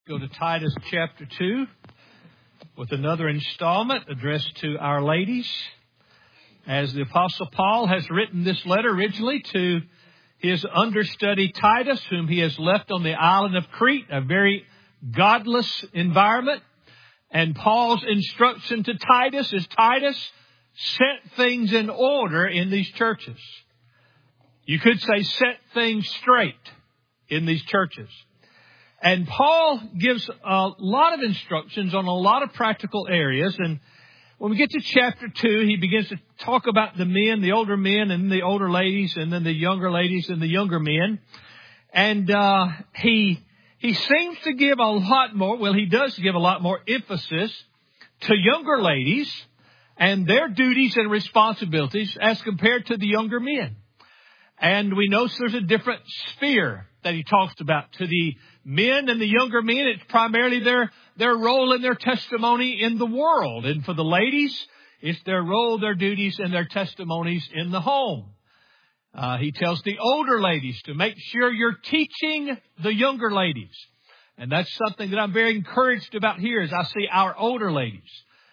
Go to Titus chapter 2 with another installment addressed to our ladies. As the Apostle Paul has written this letter originally to his understudy Titus, whom he has left on the island of Crete, a very godless environment. And Paul's instruction to Titus is, Titus, set things in order in these churches. You could say set things straight in these churches. And Paul gives a lot of instructions on a lot of practical areas. And when we get to chapter 2, he begins to talk about the men, the older men, and the older ladies, and then the younger ladies and the younger men. And he seems to give a lot more, he does give a lot more emphasis to younger ladies and their duties and responsibilities as compared to the younger men. And we notice there's a different sphere that he talks about. To the men and the younger men, it's primarily their role and their testimony in the world. And for the ladies, it's their role, their duties, and their testimonies in the home. He tells the older ladies to make sure you're teaching the younger ladies. And that's something that I'm very encouraged about here as I see our older ladies.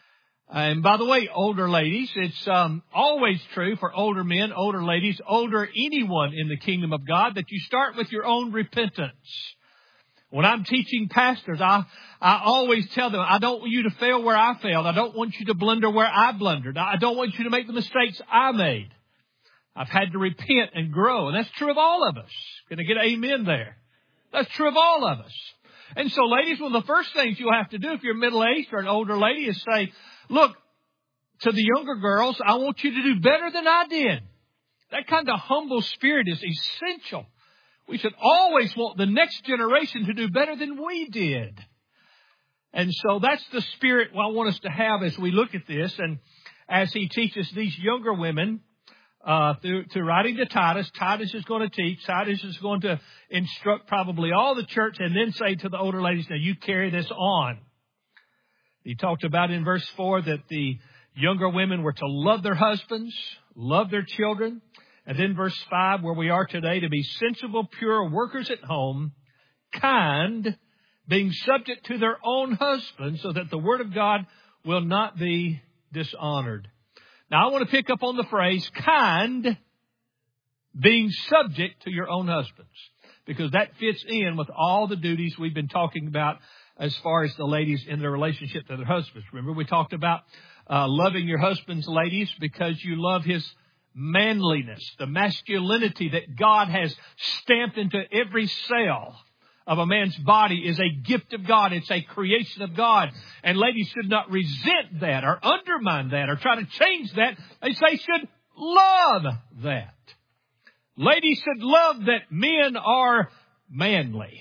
And by the way, older ladies, it's always true for older men, older ladies, older anyone in the kingdom of God, that you start with your own repentance. When I'm teaching pastors, I always tell them, I don't want you to fail where I failed. I don't want you to blunder where I blundered. I don't want you to make the mistakes I made. I've had to repent and grow. And that's true of all of us. Can I get an amen there? That's true of all of us. And so, ladies, one of the first things you'll have to do if you're middle-aged or an older lady is say, look, to the younger girls, I want you to do better than I did. That kind of humble spirit is essential. We should always want the next generation to do better than we did. And so that's the spirit I want us to have as we look at this. And as he teaches these younger women, through writing to Titus, Titus is going to teach. Titus is going to instruct probably all the church and then say to the older ladies, now you carry this on. He talked about in verse 4 that the younger women were to love their husbands, love their children. And then verse 5, where we are today, to be sensible, pure workers at home, kind, being subject to their own husbands, so that the word of God will not be dishonored. Now, I want to pick up on the phrase, kind, being subject to your own husbands, because that fits in with all the duties we've been talking about as far as the ladies in their relationship to their husbands. Remember, we talked about loving your husbands, ladies, because you love his manliness, the masculinity that God has stamped into every cell of a man's body is a gift of God. It's a creation of God. And ladies should not resent that or undermine that or try to change that. They should love that. Ladies should love that men are manly.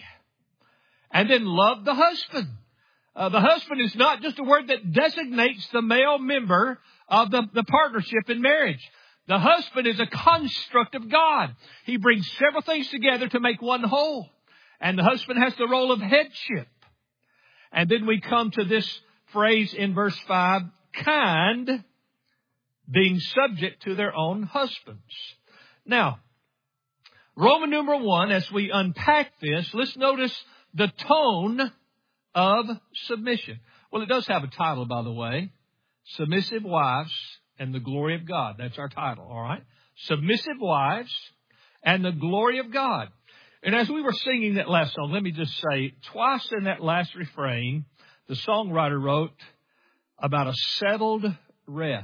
And then love the husband. The husband is not just a word that designates the male member of the partnership in marriage. The husband is a construct of God. He brings several things together to make one whole. And the husband has the role of headship. And then we come to this phrase in verse 5, kind, being subject to their own husbands. Now, Roman numeral 1, as we unpack this, let's notice the tone of submission. Well, it does have a title, by the way. Submissive Wives and the Glory of God. That's our title, all right? Submissive Wives and the Glory of God. And as we were singing that last song, let me just say, twice in that last refrain, the songwriter wrote about a settled rest.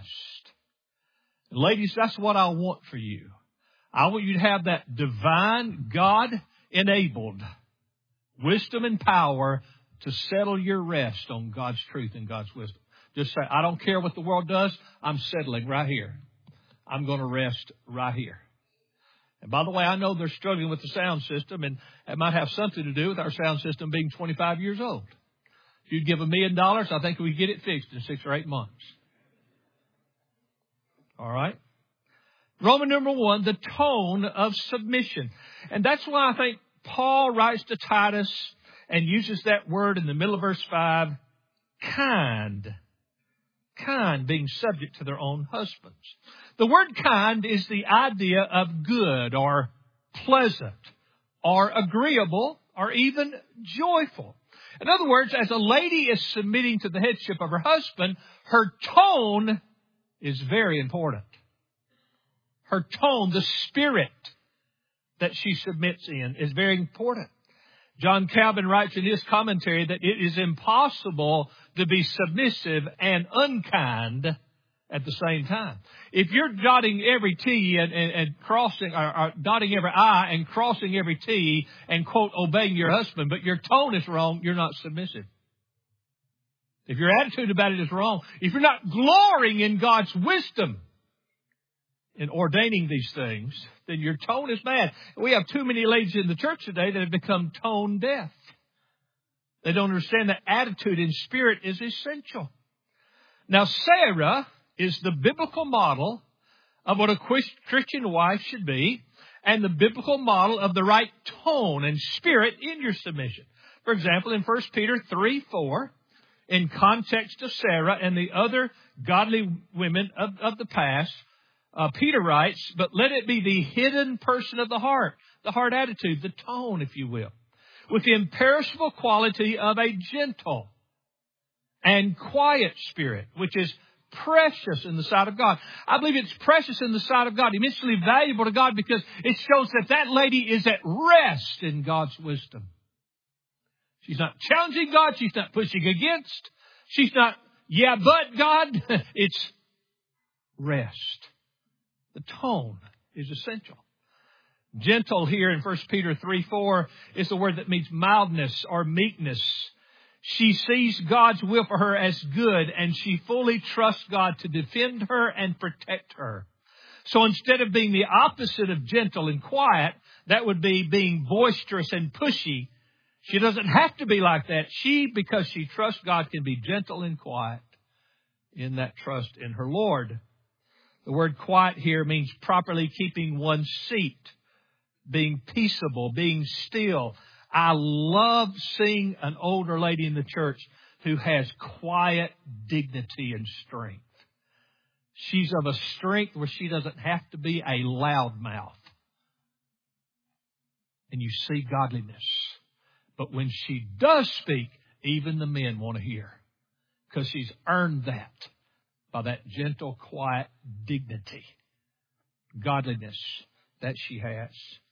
And ladies, that's what I want for you. I want you to have that divine, God-enabled wisdom and power to settle your rest on God's truth and God's wisdom. Just say, I don't care what the world does. I'm settling right here. I'm going to rest right here. And by the way, I know they're struggling with the sound system, and it might have something to do with our sound system being 25 years old. If you'd give $1 million, I think we could get it fixed in 6 or 8 months. All right? Roman number 1, the tone of submission. And that's why I think Paul writes to Titus and uses that word in the middle of verse 5, kind. Kind, being subject to their own husbands. The word kind is the idea of good or pleasant or agreeable or even joyful. In other words, as a lady is submitting to the headship of her husband, her tone is very important. Her tone, the spirit that she submits in, is very important. John Calvin writes in his commentary that it is impossible to be submissive and unkind at the same time. If you're dotting every T and crossing, or dotting every I and crossing every T and, quote, obeying your husband, but your tone is wrong, you're not submissive. If your attitude about it is wrong, if you're not glorying in God's wisdom in ordaining these things, then your tone is bad. We have too many ladies in the church today that have become tone deaf. They don't understand that attitude and spirit is essential. Now, Sarah is the biblical model of what a Christian wife should be, and the biblical model of the right tone and spirit in your submission. For example, in 1 Peter 3:4, in context of Sarah and the other godly women of the past, Peter writes, but let it be the hidden person of the heart attitude, the tone, if you will, with the imperishable quality of a gentle and quiet spirit, which is precious in the sight of God. I believe it's precious in the sight of God, immensely valuable to God, because it shows that that lady is at rest in God's wisdom. She's not challenging God. She's not pushing against. She's not, yeah, but God. It's rest. The tone is essential. Gentle here in 1 Peter 3:4 is the word that means mildness or meekness. She sees God's will for her as good, and she fully trusts God to defend her and protect her. So instead of being the opposite of gentle and quiet, that would be being boisterous and pushy. She doesn't have to be like that. Because she trusts God, can be gentle and quiet in that trust in her Lord. The word quiet here means properly keeping one's seat, being peaceable, being still. I love seeing an older lady in the church who has quiet dignity and strength. She's of a strength where she doesn't have to be a loudmouth. And you see godliness. But when she does speak, even the men want to hear, because she's earned that by that gentle, quiet dignity, godliness that she has.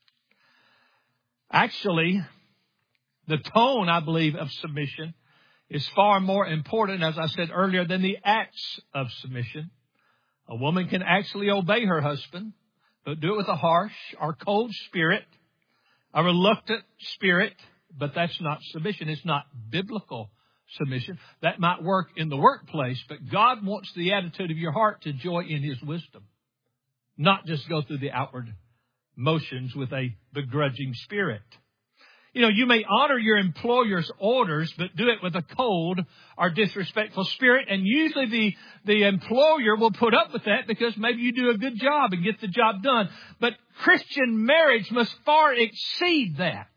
Actually, the tone, I believe, of submission is far more important, as I said earlier, than the acts of submission. A woman can actually obey her husband, but do it with a harsh or cold spirit, a reluctant spirit, but that's not submission. It's not biblical submission. That might work in the workplace, but God wants the attitude of your heart to joy in His wisdom, not just go through the outward motions with a begrudging spirit. You know, you may honor your employer's orders, but do it with a cold or disrespectful spirit. And usually the employer will put up with that because maybe you do a good job and get the job done. But Christian marriage must far exceed that.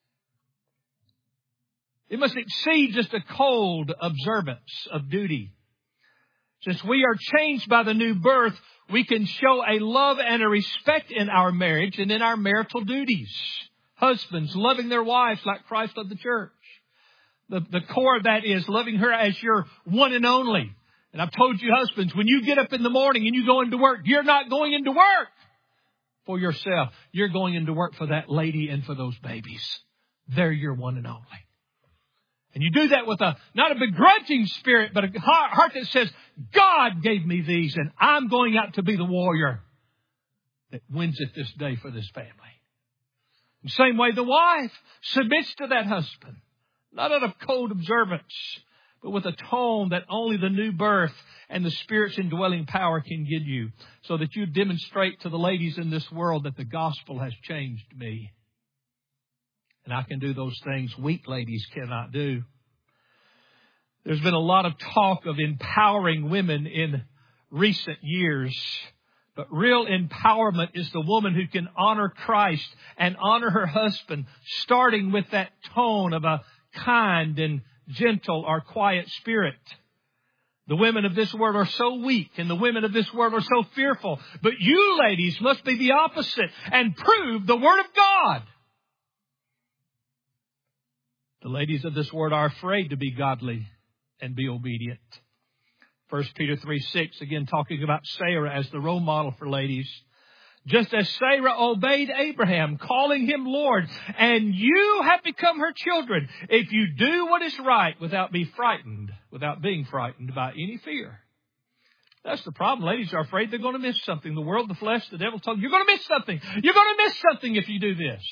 It must exceed just a cold observance of duty. Since we are changed by the new birth, we can show a love and a respect in our marriage and in our marital duties. Husbands loving their wives like Christ loved the church. The core of that is loving her as your one and only. And I've told you, husbands, when you get up in the morning and you go into work, you're not going into work for yourself. You're going into work for that lady and for those babies. They're your one and only. And you do that with not a begrudging spirit, but a heart that says, God gave me these, and I'm going out to be the warrior that wins it this day for this family. The same way the wife submits to that husband, not out of cold observance, but with a tone that only the new birth and the Spirit's indwelling power can give you, so that you demonstrate to the ladies in this world that the gospel has changed me. And I can do those things weak ladies cannot do. There's been a lot of talk of empowering women in recent years. But real empowerment is the woman who can honor Christ and honor her husband, starting with that tone of a kind and gentle or quiet spirit. The women of this world are so weak, and the women of this world are so fearful. But you ladies must be the opposite and prove the Word of God. The ladies of this world are afraid to be godly and be obedient. 1 Peter 3:6, again talking about Sarah as the role model for ladies. Just as Sarah obeyed Abraham, calling him Lord, and you have become her children if you do what is right without being frightened by any fear. That's the problem. Ladies are afraid they're going to miss something. The world, the flesh, the devil told them, you're going to miss something. You're going to miss something if you do this.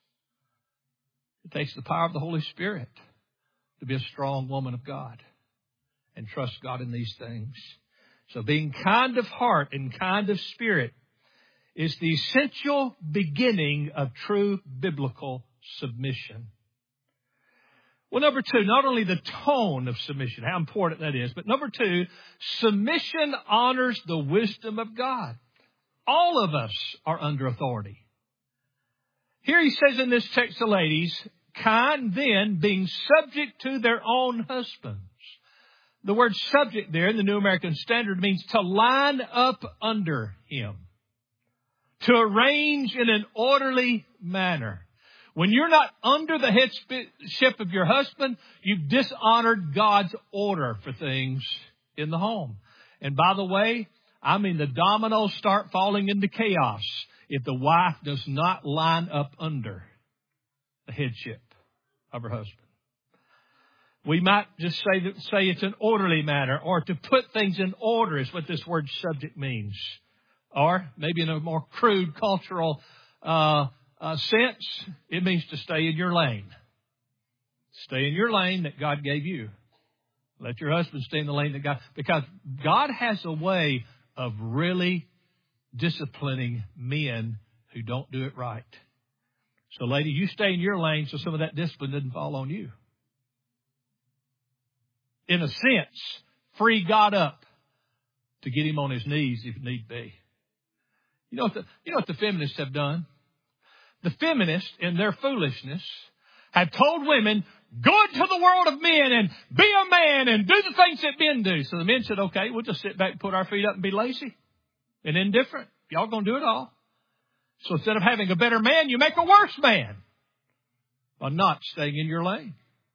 It takes the power of the Holy Spirit to be a strong woman of God and trust God in these things. So being kind of heart and kind of spirit is the essential beginning of true biblical submission. Well, number two, not only the tone of submission, how important that is, but number two, submission honors the wisdom of God. All of us are under authority. Here he says in this text to ladies, kind then, being subject to their own husbands. The word subject there in the New American Standard means to line up under him, to arrange in an orderly manner. When you're not under the headship of your husband, you've dishonored God's order for things in the home. And by the way, the dominoes start falling into chaos if the wife does not line up under the headship of her husband. We might just say it's an orderly manner, or to put things in order is what this word subject means. Or maybe in a more crude cultural sense, it means to stay in your lane. Stay in your lane that God gave you. Let your husband stay in the lane that God, because God has a way of really disciplining men who don't do it right. So lady, you stay in your lane so some of that discipline doesn't fall on you. In a sense, free God up to get him on his knees if need be. You know what the feminists have done? The feminists, in their foolishness, have told women, go into the world of men and be a man and do the things that men do. So the men said, okay, we'll just sit back and put our feet up and be lazy and indifferent. Y'all going to do it all. So instead of having a better man, you make a worse man by not staying in your lane.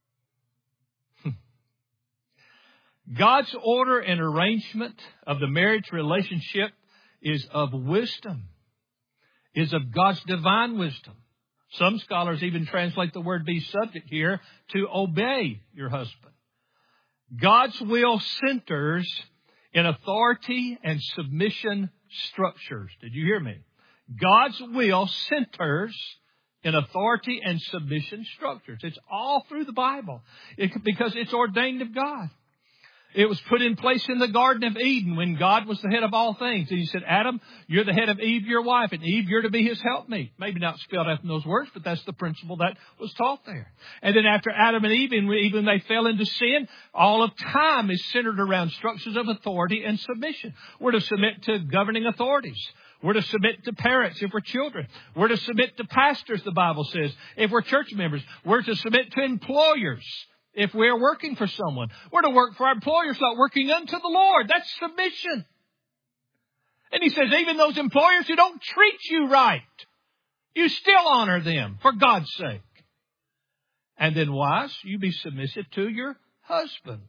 God's order and arrangement of the marriage relationship is of wisdom, is of God's divine wisdom. Some scholars even translate the word be subject here to obey your husband. God's will centers in authority and submission structures. Did you hear me? God's will centers in authority and submission structures. It's all through the Bible because it's ordained of God. It was put in place in the Garden of Eden when God was the head of all things. And he said, Adam, you're the head of Eve, your wife, and Eve, you're to be his helpmeet. Maybe not spelled out in those words, but that's the principle that was taught there. And then after Adam and Eve, even they fell into sin, all of time is centered around structures of authority and submission. We're to submit to governing authorities. We're to submit to parents if we're children. We're to submit to pastors, the Bible says, if we're church members. We're to submit to employers. If we're working for someone, we're to work for our employers, not working unto the Lord. That's submission. And he says, even those employers who don't treat you right, you still honor them for God's sake. And then wives, you be submissive to your husbands.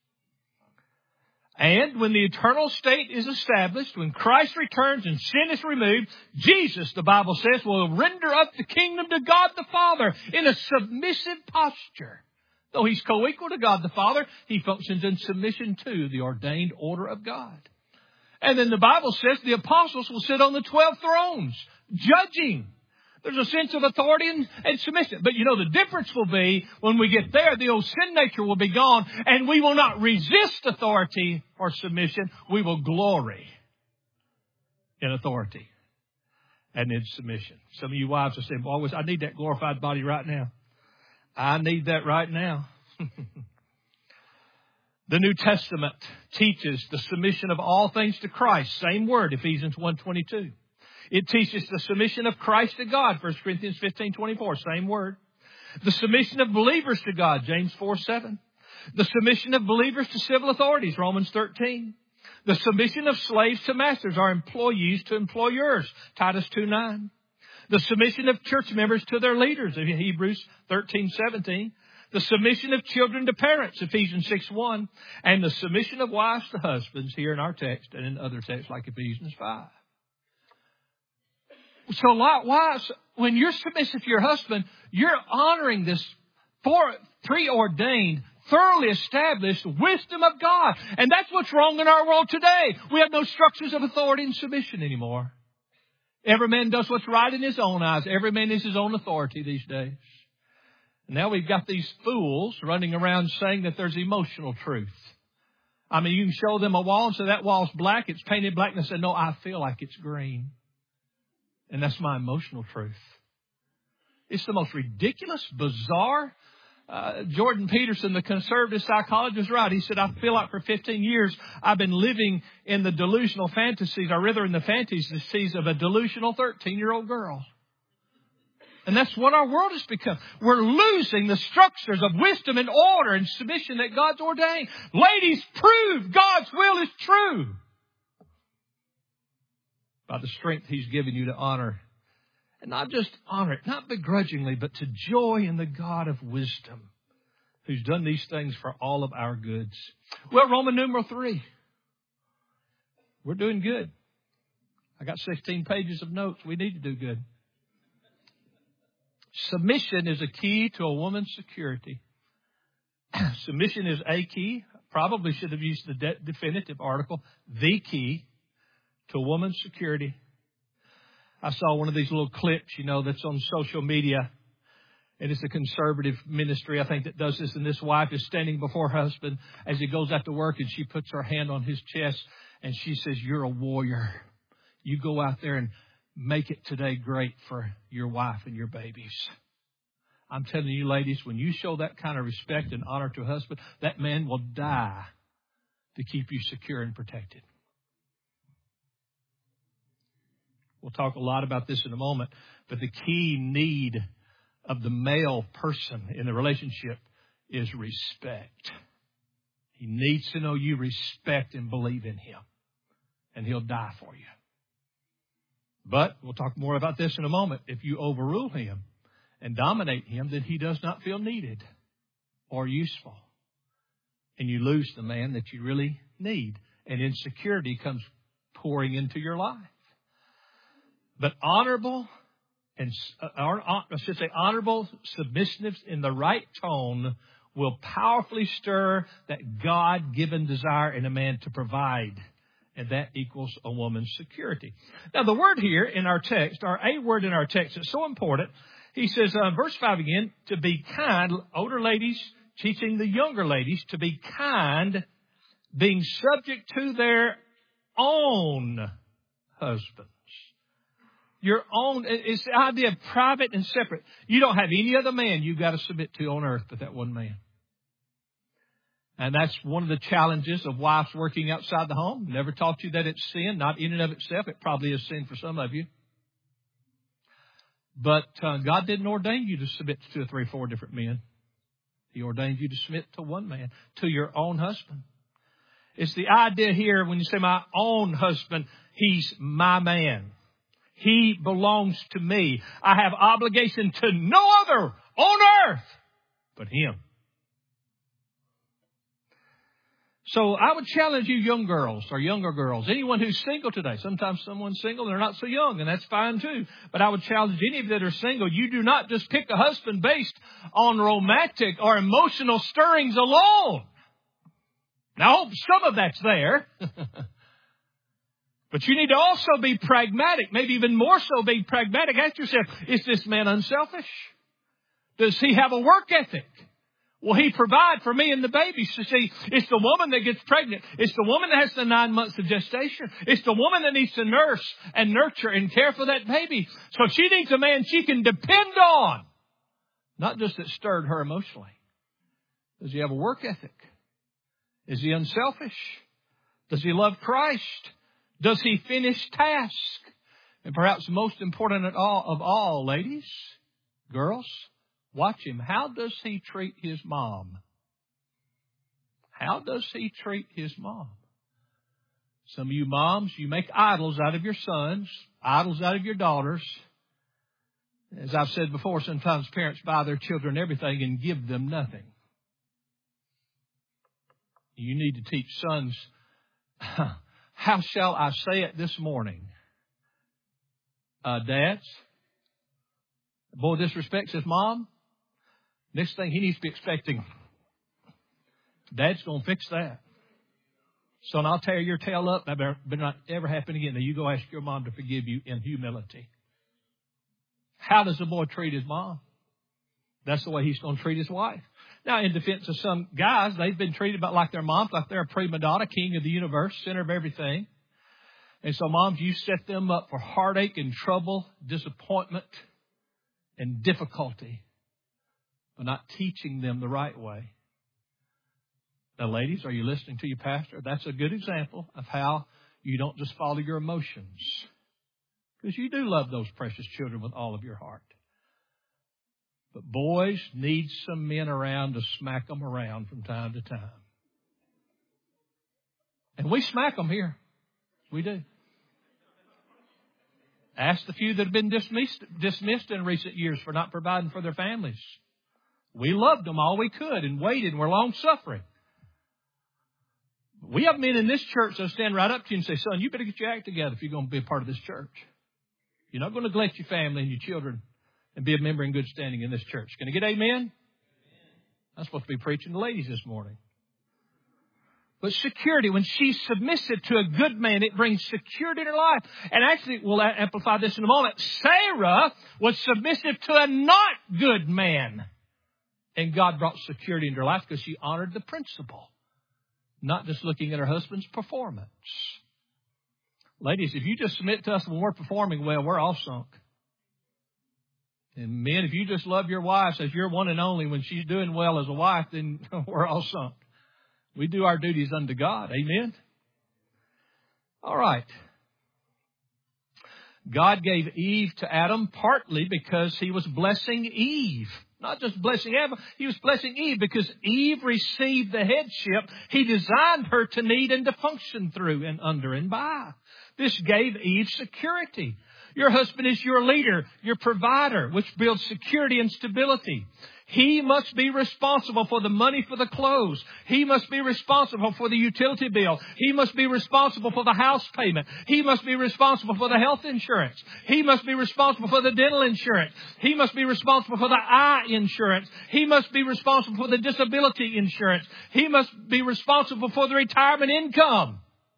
And when the eternal state is established, when Christ returns and sin is removed, Jesus, the Bible says, will render up the kingdom to God the Father in a submissive posture. Though he's co-equal to God the Father, he functions in submission to the ordained order of God. And then the Bible says the apostles will sit on the 12 thrones, judging. There's a sense of authority and submission. But the difference will be when we get there, the old sin nature will be gone, and we will not resist authority or submission. We will glory in authority and in submission. Some of you wives are saying, boy, I need that glorified body right now. I need that right now. The New Testament teaches the submission of all things to Christ. Same word, Ephesians 1:22. It teaches the submission of Christ to God, 1 Corinthians 15:24. Same word. The submission of believers to God, James 4:7. The submission of believers to civil authorities, Romans 13. The submission of slaves to masters, our employees to employers, Titus 2:9. The submission of church members to their leaders, Hebrews 13:17. The submission of children to parents, Ephesians 6:1. And the submission of wives to husbands here in our text and in other texts like Ephesians 5. So wives, when you're submissive to your husband, you're honoring this preordained, thoroughly established wisdom of God. And that's what's wrong in our world today. We have no structures of authority and submission anymore. Every man does what's right in his own eyes. Every man is his own authority these days. And now we've got these fools running around saying that there's emotional truth. I mean, you can show them a wall and say that wall's black, it's painted black, and they say, no, I feel like it's green. And that's my emotional truth. It's the most ridiculous, bizarre. Jordan Peterson, the conservative psychologist, is right. He said, I feel like for 15 years I've been living in the delusional fantasies, or rather in the fantasies of a delusional 13-year-old girl. And that's what our world has become. We're losing the structures of wisdom and order and submission that God's ordained. Ladies, prove God's will is true by the strength He's given you to honor. And not just honor it, not begrudgingly, but to joy in the God of wisdom who's done these things for all of our goods. Well, Roman numeral 3. We're doing good. I got 16 pages of notes. We need to do good. Submission is a key to a woman's security. Submission is a key. Probably should have used the definitive article, the key to a woman's security. I saw one of these little clips, that's on social media. And it's a conservative ministry, I think, that does this. And this wife is standing before her husband as he goes out to work, and she puts her hand on his chest and she says, you're a warrior. You go out there and make it today great for your wife and your babies. I'm telling you, ladies, when you show that kind of respect and honor to a husband, that man will die to keep you secure and protected. We'll talk a lot about this in a moment, but the key need of the male person in the relationship is respect. He needs to know you respect and believe in him, and he'll die for you. But we'll talk more about this in a moment. If you overrule him and dominate him, then he does not feel needed or useful, and you lose the man that you really need, and insecurity comes pouring into your life. But honorable submissiveness in the right tone will powerfully stir that God-given desire in a man to provide. And that equals a woman's security. Now, the word here in our text, or a word in our text, is so important. He says, verse 5 again, to be kind, older ladies teaching the younger ladies to be kind, being subject to their own husbands. Your own, it's the idea of private and separate. You don't have any other man you've got to submit to on earth but that one man. And that's one of the challenges of wives working outside the home. Never taught you that it's sin, not in and of itself. It probably is sin for some of you. But God didn't ordain you to submit to 2 or 3 or 4 different men. He ordained you to submit to one man, to your own husband. It's the idea here when you say my own husband, he's my man. He belongs to me. I have obligation to no other on earth but him. So I would challenge you young girls or younger girls, anyone who's single today. Sometimes someone's single and they're not so young, and that's fine too. But I would challenge any of you that are single, you do not just pick a husband based on romantic or emotional stirrings alone. Now, I hope some of that's there. But you need to also be pragmatic, maybe even more so being pragmatic. Ask yourself, is this man unselfish? Does he have a work ethic? Will he provide for me and the baby? So see, it's the woman that gets pregnant. It's the woman that has the 9 months of gestation. It's the woman that needs to nurse and nurture and care for that baby. So she needs a man she can depend on. Not just that stirred her emotionally. Does he have a work ethic? Is he unselfish? Does he love Christ? Does he finish tasks? And perhaps most important of all, ladies, girls, watch him. How does he treat his mom? How does he treat his mom? Some of you moms, you make idols out of your sons, idols out of your daughters. As I've said before, sometimes parents buy their children everything and give them nothing. You need to teach sons, how shall I say it this morning? Dads, boy disrespects his mom. Next thing he needs to be expecting, Dad's going to fix that. Son, I'll tear your tail up. That better not ever happen again. Now you go ask your mom to forgive you in humility. How does the boy treat his mom? That's the way he's going to treat his wife. Now, in defense of some guys, they've been treated about like their moms, like they're a prima donna, king of the universe, center of everything. And so, moms, you set them up for heartache and trouble, disappointment, and difficulty by not teaching them the right way. Now, ladies, are you listening to your pastor? That's a good example of how you don't just follow your emotions. Because you do love those precious children with all of your heart. But boys need some men around to smack them around from time to time. And we smack them here. We do. Ask the few that have been dismissed in recent years for not providing for their families. We loved them all we could and waited and were long-suffering. We have men in this church that stand right up to you and say, son, you better get your act together if you're going to be a part of this church. You're not going to neglect your family and your children and be a member in good standing in this church. Can I get amen? I'm supposed to be preaching to ladies this morning. But security, when she's submissive to a good man, it brings security in her life. And actually, we'll amplify this in a moment. Sarah was submissive to a not good man. And God brought security into her life because she honored the principle, not just looking at her husband's performance. Ladies, if you just submit to us when we're performing well, we're all sunk. And men, if you just love your wives as your one and only when she's doing well as a wife, then we're all sunk. We do our duties unto God. Amen? All right. God gave Eve to Adam partly because he was blessing Eve. Not just blessing Adam, he was blessing Eve because Eve received the headship he designed her to need and to function through and under and by. This gave Eve security. Your husband is your leader, your provider, which builds security and stability. He must be responsible for the money for the clothes. He must be responsible for the utility bill. He must be responsible for the house payment. He must be responsible for the health insurance. He must be responsible for the dental insurance. He must be responsible for the eye insurance. He must be responsible for the disability insurance. He must be responsible for the retirement income.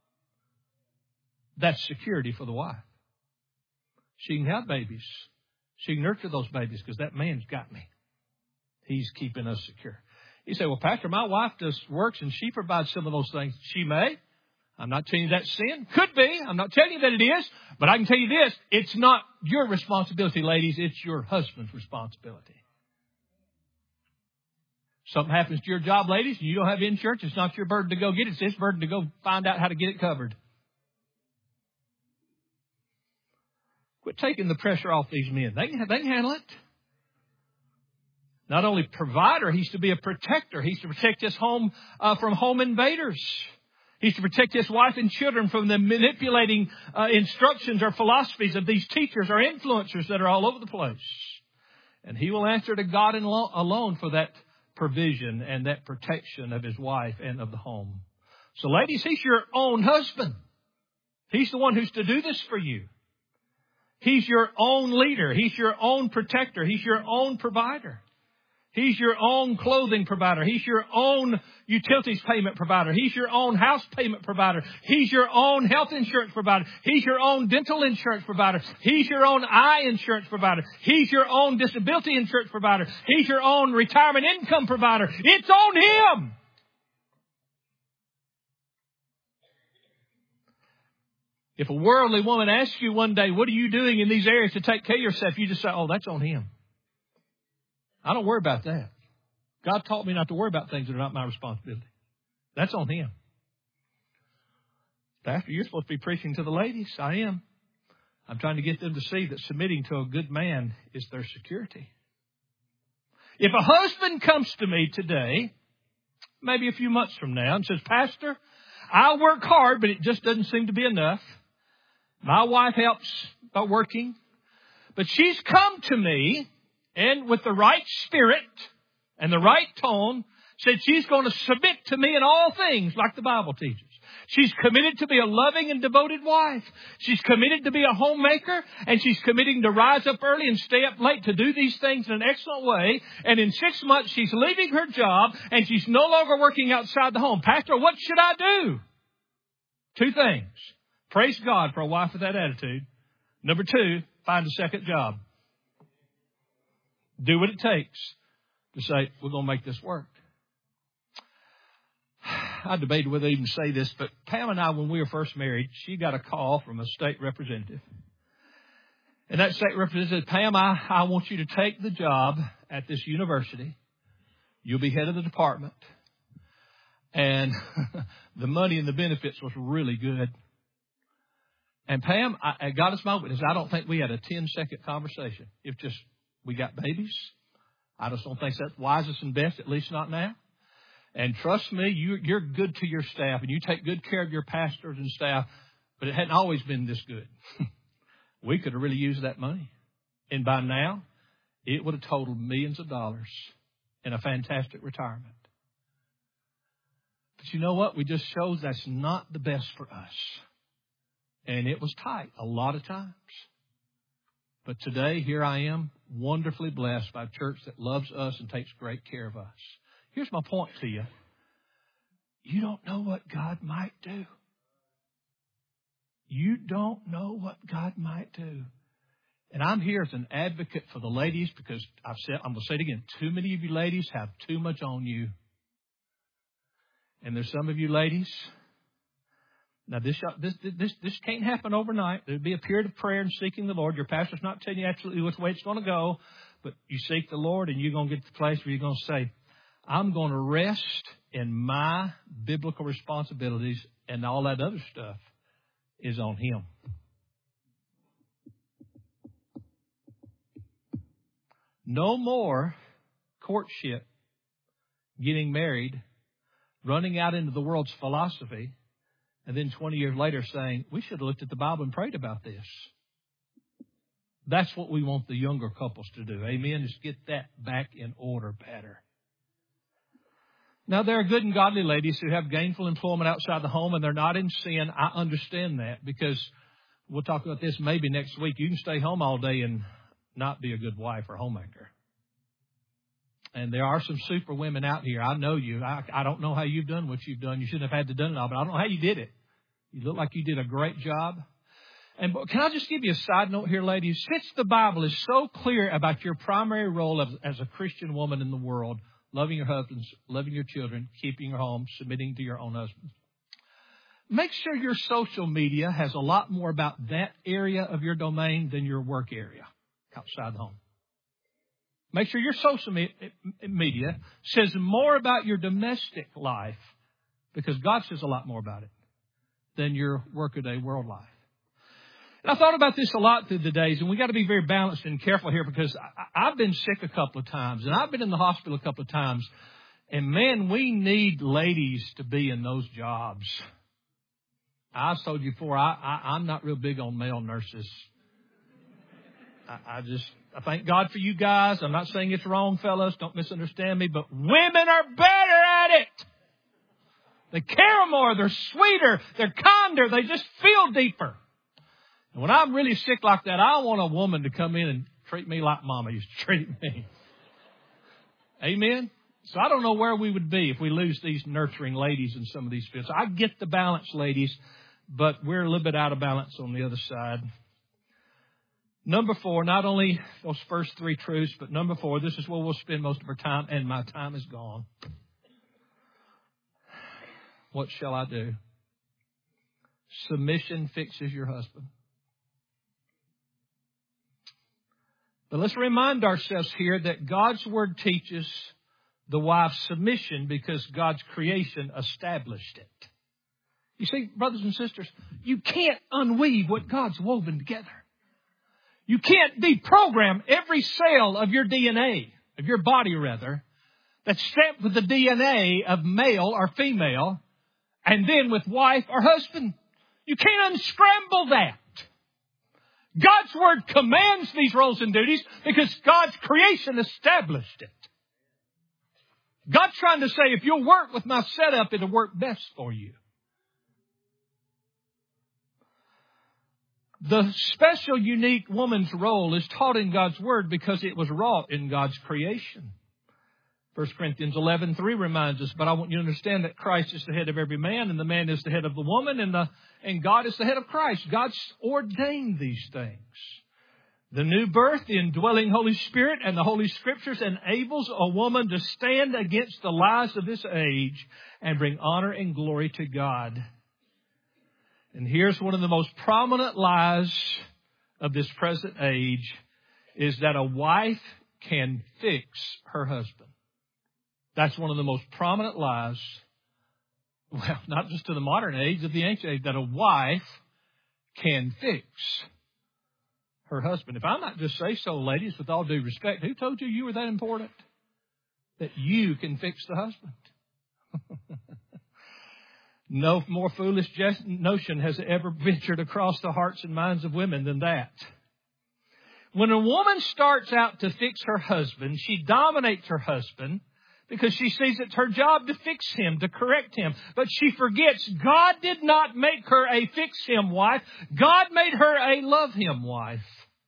That's security for the wife. She can have babies. She can nurture those babies because that man's got me. He's keeping us secure. You say, well, Pastor, my wife does works and she provides some of those things. She may. I'm not telling you that's sin. Could be. I'm not telling you that it is. But I can tell you this. It's not your responsibility, ladies. It's your husband's responsibility. Something happens to your job, ladies, and you don't have insurance. It's not your burden to go get it. It's his burden to go find out how to get it covered. Quit taking the pressure off these men. They can handle it. Not only provider, he's to be a protector. He's to protect his home from home invaders. He's to protect his wife and children from the manipulating instructions or philosophies of these teachers or influencers that are all over the place. And he will answer to God alone for that provision and that protection of his wife and of the home. So ladies, he's your own husband. He's the one who's to do this for you. He's your own leader. He's your own protector. He's your own provider. He's your own clothing provider. He's your own utilities payment provider. He's your own house payment provider. He's your own health insurance provider. He's your own dental insurance provider. He's your own eye insurance provider. He's your own disability insurance provider. He's your own retirement income provider. It's on him. If a worldly woman asks you one day, what are you doing in these areas to take care of yourself? You just say, oh, that's on him. I don't worry about that. God taught me not to worry about things that are not my responsibility. That's on him. Pastor, you're supposed to be preaching to the ladies. I am. I'm trying to get them to see that submitting to a good man is their security. If a husband comes to me today, maybe a few months from now, and says, Pastor, I work hard, but it just doesn't seem to be enough. My wife helps by working. But she's come to me, and with the right spirit and the right tone, said she's going to submit to me in all things like the Bible teaches. She's committed to be a loving and devoted wife. She's committed to be a homemaker, and she's committing to rise up early and stay up late to do these things in an excellent way. And in 6 months, she's leaving her job, and she's no longer working outside the home. Pastor, what should I do? 2 things. Praise God for a wife with that attitude. Number 2, find a second job. Do what it takes to say, we're going to make this work. I debated whether to even say this, but Pam and I, when we were first married, she got a call from a state representative. And that state representative said, Pam, I want you to take the job at this university. You'll be head of the department. And the money and the benefits was really good. And Pam, God is my witness, I don't think we had a 10-second conversation. If just we got babies, I just don't think that's wisest and best, at least not now. And trust me, you're good to your staff, and you take good care of your pastors and staff, but it hadn't always been this good. We could have really used that money. And by now, it would have totaled millions of dollars in a fantastic retirement. But you know what? We just showed that's not the best for us. And it was tight a lot of times. But today, here I am, wonderfully blessed by a church that loves us and takes great care of us. Here's my point to you. You don't know what God might do. You don't know what God might do. And I'm here as an advocate for the ladies because I'm going to say it again. Too many of you ladies have too much on you. And there's some of you ladies. Now, this can't happen overnight. There'll be a period of prayer and seeking the Lord. Your pastor's not telling you absolutely which way it's going to go. But you seek the Lord and you're going to get to the place where you're going to say, I'm going to rest in my biblical responsibilities, and all that other stuff is on Him. No more courtship, getting married, running out into the world's philosophy, and then 20 years later saying, we should have looked at the Bible and prayed about this. That's what we want the younger couples to do. Amen? Just get that back in order better. Now, there are good and godly ladies who have gainful employment outside the home, and they're not in sin. I understand that because we'll talk about this maybe next week. You can stay home all day and not be a good wife or homemaker. And there are some super women out here. I know you. I don't know how you've done what you've done. You shouldn't have had to done it all, but I don't know how you did it. You look like you did a great job. And can I just give you a side note here, ladies? Since the Bible is so clear about your primary role as a Christian woman in the world, loving your husbands, loving your children, keeping your home, submitting to your own husbands. Make sure your social media has a lot more about that area of your domain than your work area outside the home. Make sure your social media says more about your domestic life because God says a lot more about it than your workaday world life. And I thought about this a lot through the days, and we got to be very balanced and careful here because I've been sick a couple of times, and I've been in the hospital a couple of times. And man, we need ladies to be in those jobs. I've told you before, I'm not real big on male nurses. I thank God for you guys. I'm not saying it's wrong, fellas. Don't misunderstand me, but women are better at it. They care more. They're sweeter. They're kinder. They just feel deeper. And when I'm really sick like that, I want a woman to come in and treat me like Mama used to treat me. Amen? So I don't know where we would be if we lose these nurturing ladies in some of these fields. I get the balance, ladies, but we're a little bit out of balance on the other side. Number 4, not only those first 3 truths, but number 4, this is where we'll spend most of our time, and my time is gone. What shall I do? Submission fixes your husband. But let's remind ourselves here that God's Word teaches the wife's submission because God's creation established it. You see, brothers and sisters, you can't unweave what God's woven together. You can't deprogram every cell of your DNA, of your body rather, that's stamped with the DNA of male or female, and then with wife or husband. You can't unscramble that. God's Word commands these roles and duties because God's creation established it. God's trying to say, if you'll work with my setup, it'll work best for you. The special, unique woman's role is taught in God's Word because it was wrought in God's creation. 1 Corinthians 11:3 reminds us, but I want you to understand that Christ is the head of every man, and the man is the head of the woman, and God is the head of Christ. God's ordained these things. The new birth, the indwelling Holy Spirit, and the Holy Scriptures enables a woman to stand against the lies of this age and bring honor and glory to God. And here's one of the most prominent lies of this present age, is that a wife can fix her husband. That's one of the most prominent lies, well, not just to the modern age, of the ancient age, that a wife can fix her husband. If I might just say so, ladies, with all due respect, who told you you were that important? That you can fix the husband. No more foolish notion has ever ventured across the hearts and minds of women than that. When a woman starts out to fix her husband, she dominates her husband because she sees it's her job to fix him, to correct him. But she forgets God did not make her a fix him wife. God made her a love him wife.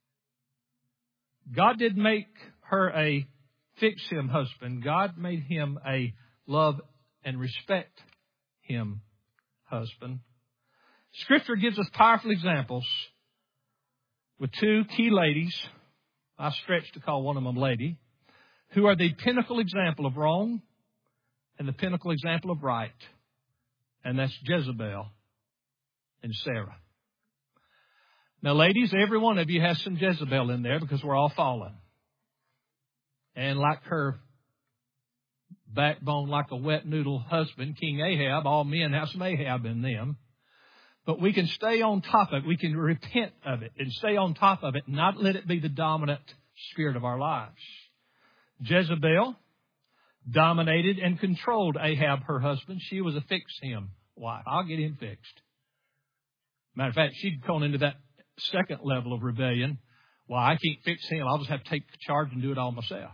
God didn't make her a fix him husband. God made him a love and respect him husband. Scripture gives us powerful examples with two key ladies. I stretch to call one of them lady, who are the pinnacle example of wrong and the pinnacle example of right. And that's Jezebel and Sarah. Now, ladies, every one of you has some Jezebel in there because we're all fallen. And like her backbone, like a wet noodle husband, King Ahab, all men have some Ahab in them. But we can stay on top of it. We can repent of it and stay on top of it and not let it be the dominant spirit of our lives. Jezebel dominated and controlled Ahab, her husband. She was a fix-him wife. I'll get him fixed. Matter of fact, she'd gone into that second level of rebellion. Well, I can't fix him. I'll just have to take charge and do it all myself.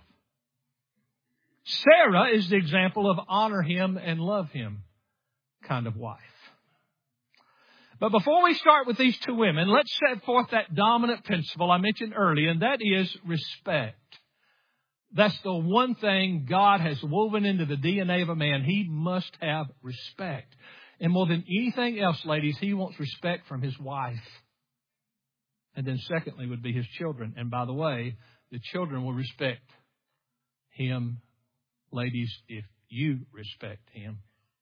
Sarah is the example of honor him and love him kind of wife. But before we start with these two women, let's set forth that dominant principle I mentioned earlier, and that is respect. That's the one thing God has woven into the DNA of a man. He must have respect. And more than anything else, ladies, he wants respect from his wife. And then secondly would be his children. And by the way, the children will respect him, ladies, if you respect him.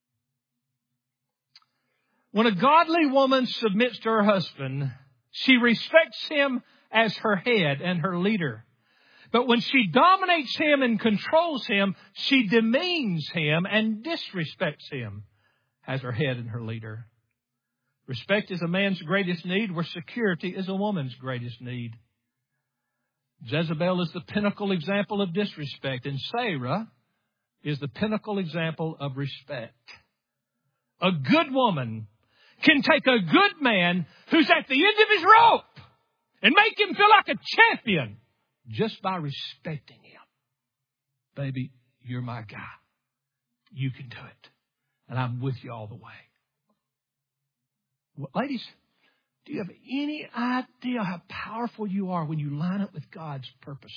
When a godly woman submits to her husband, she respects him as her head and her leader. But when she dominates him and controls him, she demeans him and disrespects him as her head and her leader. Respect is a man's greatest need, where security is a woman's greatest need. Jezebel is the pinnacle example of disrespect, and Sarah is the pinnacle example of respect. A good woman can take a good man who's at the end of his rope and make him feel like a champion just by respecting him. Baby, you're my guy. You can do it. And I'm with you all the way. Well, ladies, do you have any idea how powerful you are when you line up with God's purposes?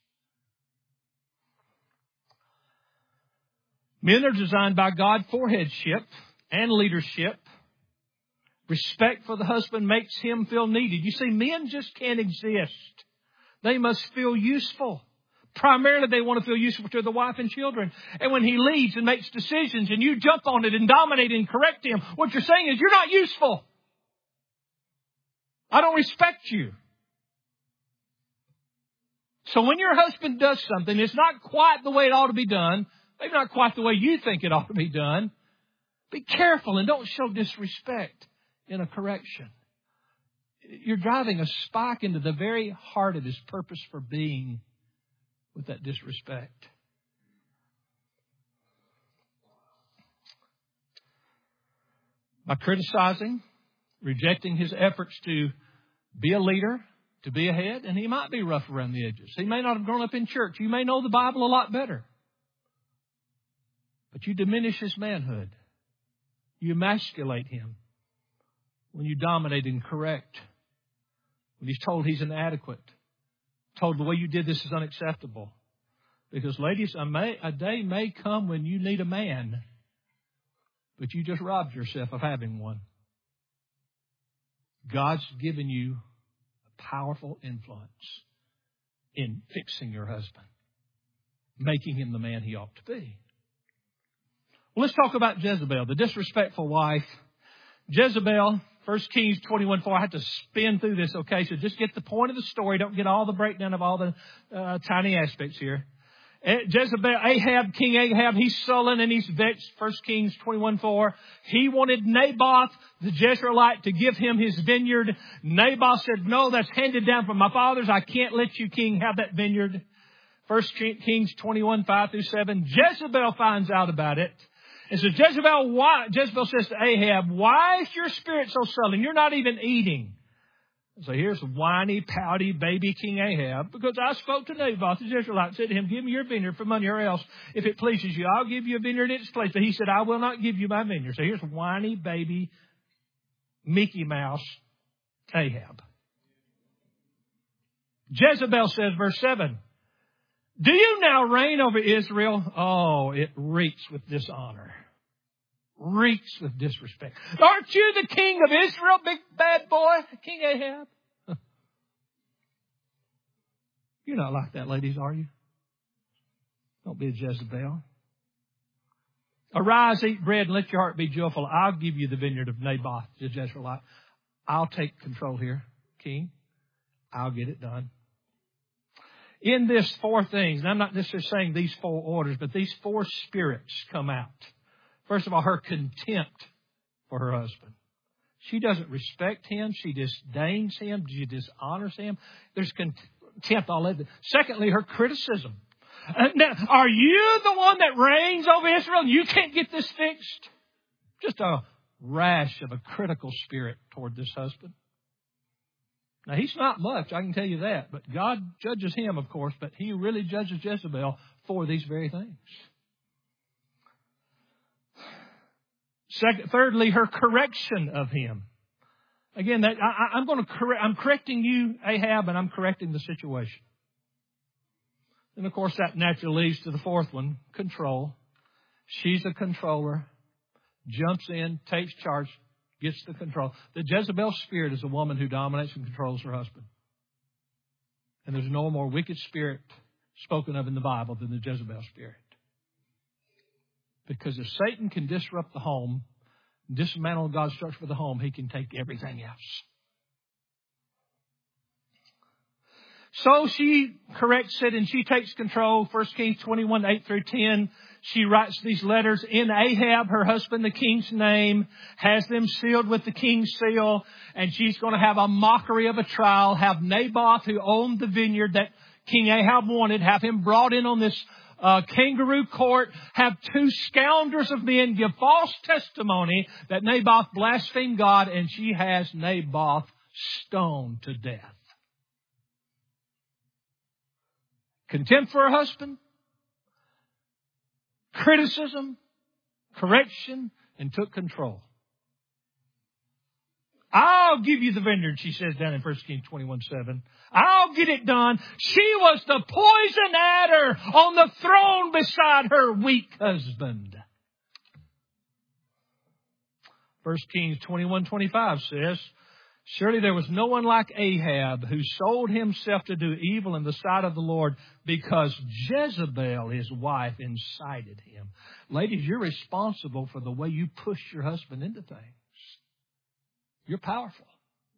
Men are designed by God for headship and leadership. Respect for the husband makes him feel needed. You see, men just can't exist. They must feel useful. Primarily, they want to feel useful to the wife and children. And when he leads and makes decisions and you jump on it and dominate and correct him, what you're saying is you're not useful. I don't respect you. So when your husband does something, it's not quite the way it ought to be done, maybe not quite the way you think it ought to be done, be careful and don't show disrespect in a correction. You're driving a spike into the very heart of his purpose for being with that disrespect. By criticizing, rejecting his efforts to be a leader, to be a head, and he might be rough around the edges. He may not have grown up in church. You may know the Bible a lot better. But you diminish his manhood. You emasculate him when you dominate and correct. When he's told he's inadequate. Told the way you did this is unacceptable. Because ladies, a day may come when you need a man. But you just robbed yourself of having one. God's given you a powerful influence in fixing your husband. Making him the man he ought to be. Well, let's talk about Jezebel, the disrespectful wife. Jezebel, 1 Kings 21:4. I have to spin through this, okay? So just get the point of the story. Don't get all the breakdown of all the tiny aspects here. Jezebel, King Ahab, he's sullen and he's vexed. 1 Kings 21:4. He wanted Naboth, the Jezreelite, to give him his vineyard. Naboth said, no, that's handed down from my fathers. I can't let you, king, have that vineyard. 1 Kings 21:5-7. Jezebel finds out about it. And so Jezebel says to Ahab, why is your spirit so sullen? You're not even eating. So here's whiny, pouty, baby King Ahab. Because I spoke to Naboth, the Jezreelite, and said to him, give me your vineyard for money, or else, if it pleases you, I'll give you a vineyard in its place. But he said, I will not give you my vineyard. So here's whiny, baby, Mickey Mouse Ahab. Jezebel says, verse 7, do you now reign over Israel? Oh, it reeks with dishonor. Reeks with disrespect. Aren't you the king of Israel, big bad boy, King Ahab? You're not like that, ladies, are you? Don't be a Jezebel. Arise, eat bread, and let your heart be joyful. I'll give you the vineyard of Naboth, the Jezreelite. I'll take control here, king. I'll get it done. In this four things, and I'm not necessarily saying these four orders, but these four spirits come out. First of all, her contempt for her husband. She doesn't respect him. She disdains him. She dishonors him. There's contempt all over. Secondly, her criticism. Now, are you the one that reigns over Israel and you can't get this fixed? Just a rash of a critical spirit toward this husband. Now, he's not much, I can tell you that. But God judges him, of course. But he really judges Jezebel for these very things. Thirdly, her correction of him. Again, I'm correcting you, Ahab, and I'm correcting the situation. And, of course, that naturally leads to the fourth one, control. She's a controller, jumps in, takes charge, gets the control. The Jezebel spirit is a woman who dominates and controls her husband. And there's no more wicked spirit spoken of in the Bible than the Jezebel spirit. Because if Satan can disrupt the home, dismantle God's structure for the home, he can take everything else. So she corrects it and she takes control. 1 Kings 21:8-10. She writes these letters in Ahab, her husband, the king's name, has them sealed with the king's seal, and she's going to have a mockery of a trial, have Naboth, who owned the vineyard that King Ahab wanted, have him brought in on this kangaroo court, have two scoundrels of men give false testimony that Naboth blasphemed God, and she has Naboth stoned to death. Contempt for her husband, criticism, correction, and took control. I'll give you the vineyard, she says down in 1 Kings 21:7. I'll get it done. She was the poison adder on the throne beside her weak husband. 1 Kings 21:25 says, surely there was no one like Ahab who sold himself to do evil in the sight of the Lord, because Jezebel, his wife, incited him. Ladies, you're responsible for the way you push your husband into things. You're powerful.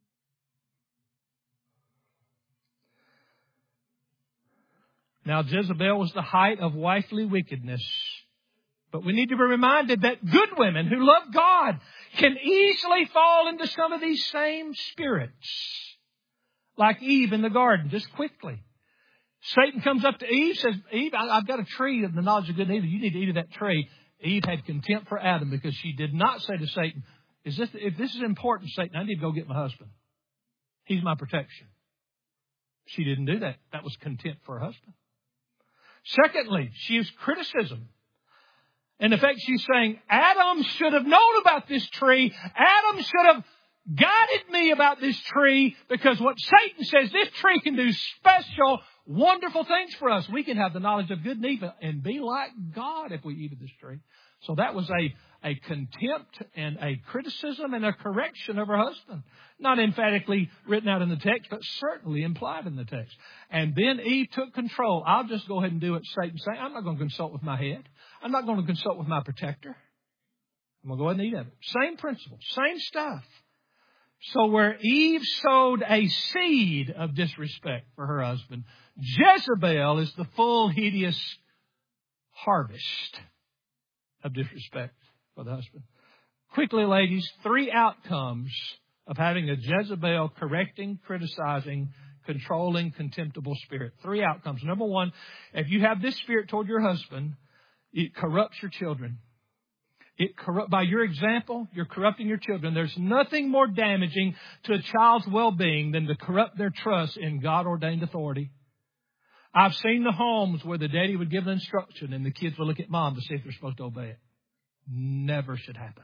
Now, Jezebel was the height of wifely wickedness. But we need to be reminded that good women who love God can easily fall into some of these same spirits. Like Eve in the garden, just quickly. Satan comes up to Eve, says, Eve, I've got a tree of the knowledge of good and evil. You need to eat of that tree. Eve had contempt for Adam because she did not say to Satan, if this is important, Satan, I need to go get my husband. He's my protection. She didn't do that. That was contempt for her husband. Secondly, she used criticism. In effect, she's saying, Adam should have known about this tree. Adam should have guided me about this tree, because what Satan says, this tree can do special, wonderful things for us. We can have the knowledge of good and evil and be like God if we eat of this tree. So that was a contempt and a criticism and a correction of her husband. Not emphatically written out in the text, but certainly implied in the text. And then Eve took control. I'll just go ahead and do what Satan say. I'm not going to consult with my head. I'm not going to consult with my protector. I'm going to go ahead and eat of it. Same principle, same stuff. So where Eve sowed a seed of disrespect for her husband, Jezebel is the full, hideous harvest of disrespect for the husband. Quickly, ladies, 3 outcomes of having a Jezebel correcting, criticizing, controlling, contemptible spirit. 3 outcomes. Number 1, if you have this spirit toward your husband, it corrupts your children. By your example, you're corrupting your children. There's nothing more damaging to a child's well-being than to corrupt their trust in God-ordained authority. I've seen the homes where the daddy would give an instruction and the kids would look at mom to see if they're supposed to obey it. Never should happen.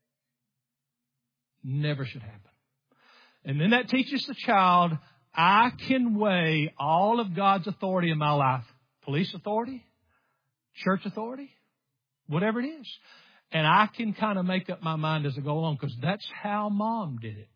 Never should happen. And then that teaches the child, I can weigh all of God's authority in my life. Police authority, church authority, whatever it is. And I can kind of make up my mind as I go along, because that's how mom did it.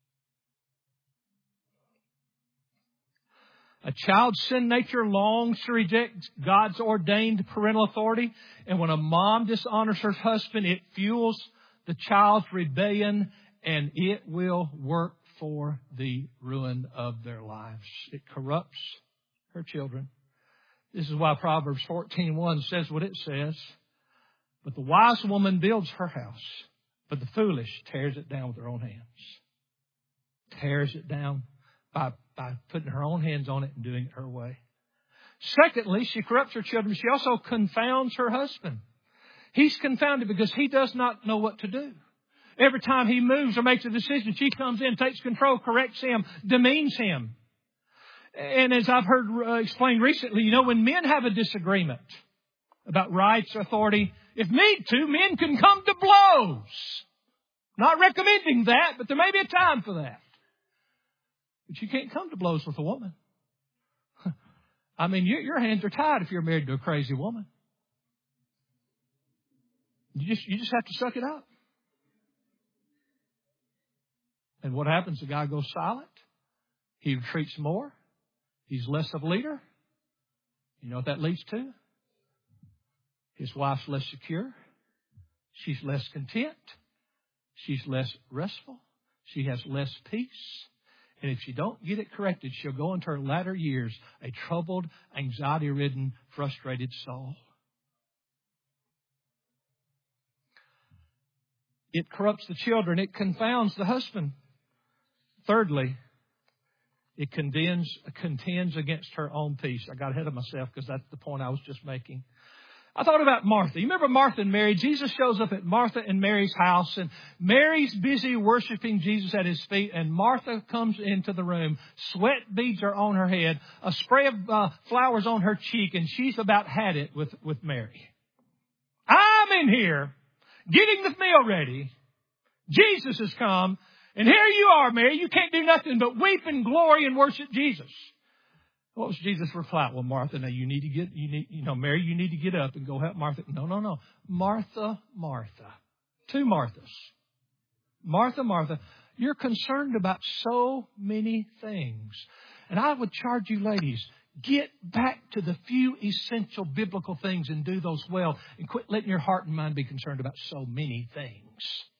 A child's sin nature longs to reject God's ordained parental authority. And when a mom dishonors her husband, it fuels the child's rebellion, and it will work for the ruin of their lives. It corrupts her children. This is why Proverbs 14:1 says what it says. But the wise woman builds her house, but the foolish tears it down with her own hands. Tears it down by putting her own hands on it and doing it her way. Secondly, she corrupts her children. She also confounds her husband. He's confounded because he does not know what to do. Every time he moves or makes a decision, she comes in, takes control, corrects him, demeans him. And as I've heard explained recently, when men have a disagreement about rights or authority, if need to, men can come to blows. Not recommending that, but there may be a time for that. But you can't come to blows with a woman. I mean, your hands are tied if you're married to a crazy woman. You just have to suck it up. And what happens? The guy goes silent. He retreats more. He's less of a leader. You know what that leads to? His wife's less secure. She's less content. She's less restful. She has less peace. And if she don't get it corrected, she'll go into her latter years a troubled, anxiety-ridden, frustrated soul. It corrupts the children. It confounds the husband. Thirdly, it contends against her own peace. I got ahead of myself because that's the point I was just making. I thought about Martha. You remember Martha and Mary? Jesus shows up at Martha and Mary's house, and Mary's busy worshiping Jesus at his feet, and Martha comes into the room. Sweat beads are on her head, a spray of flowers on her cheek, and she's about had it with Mary. I'm in here getting the meal ready. Jesus has come, and here you are, Mary. You can't do nothing but weep and glory and worship Jesus. What was Jesus' reply? Well, Martha, now Mary, you need to get up and go help Martha. No. Martha. 2 Marthas. Martha, you're concerned about so many things. And I would charge you, ladies, get back to the few essential biblical things and do those well, and quit letting your heart and mind be concerned about so many things.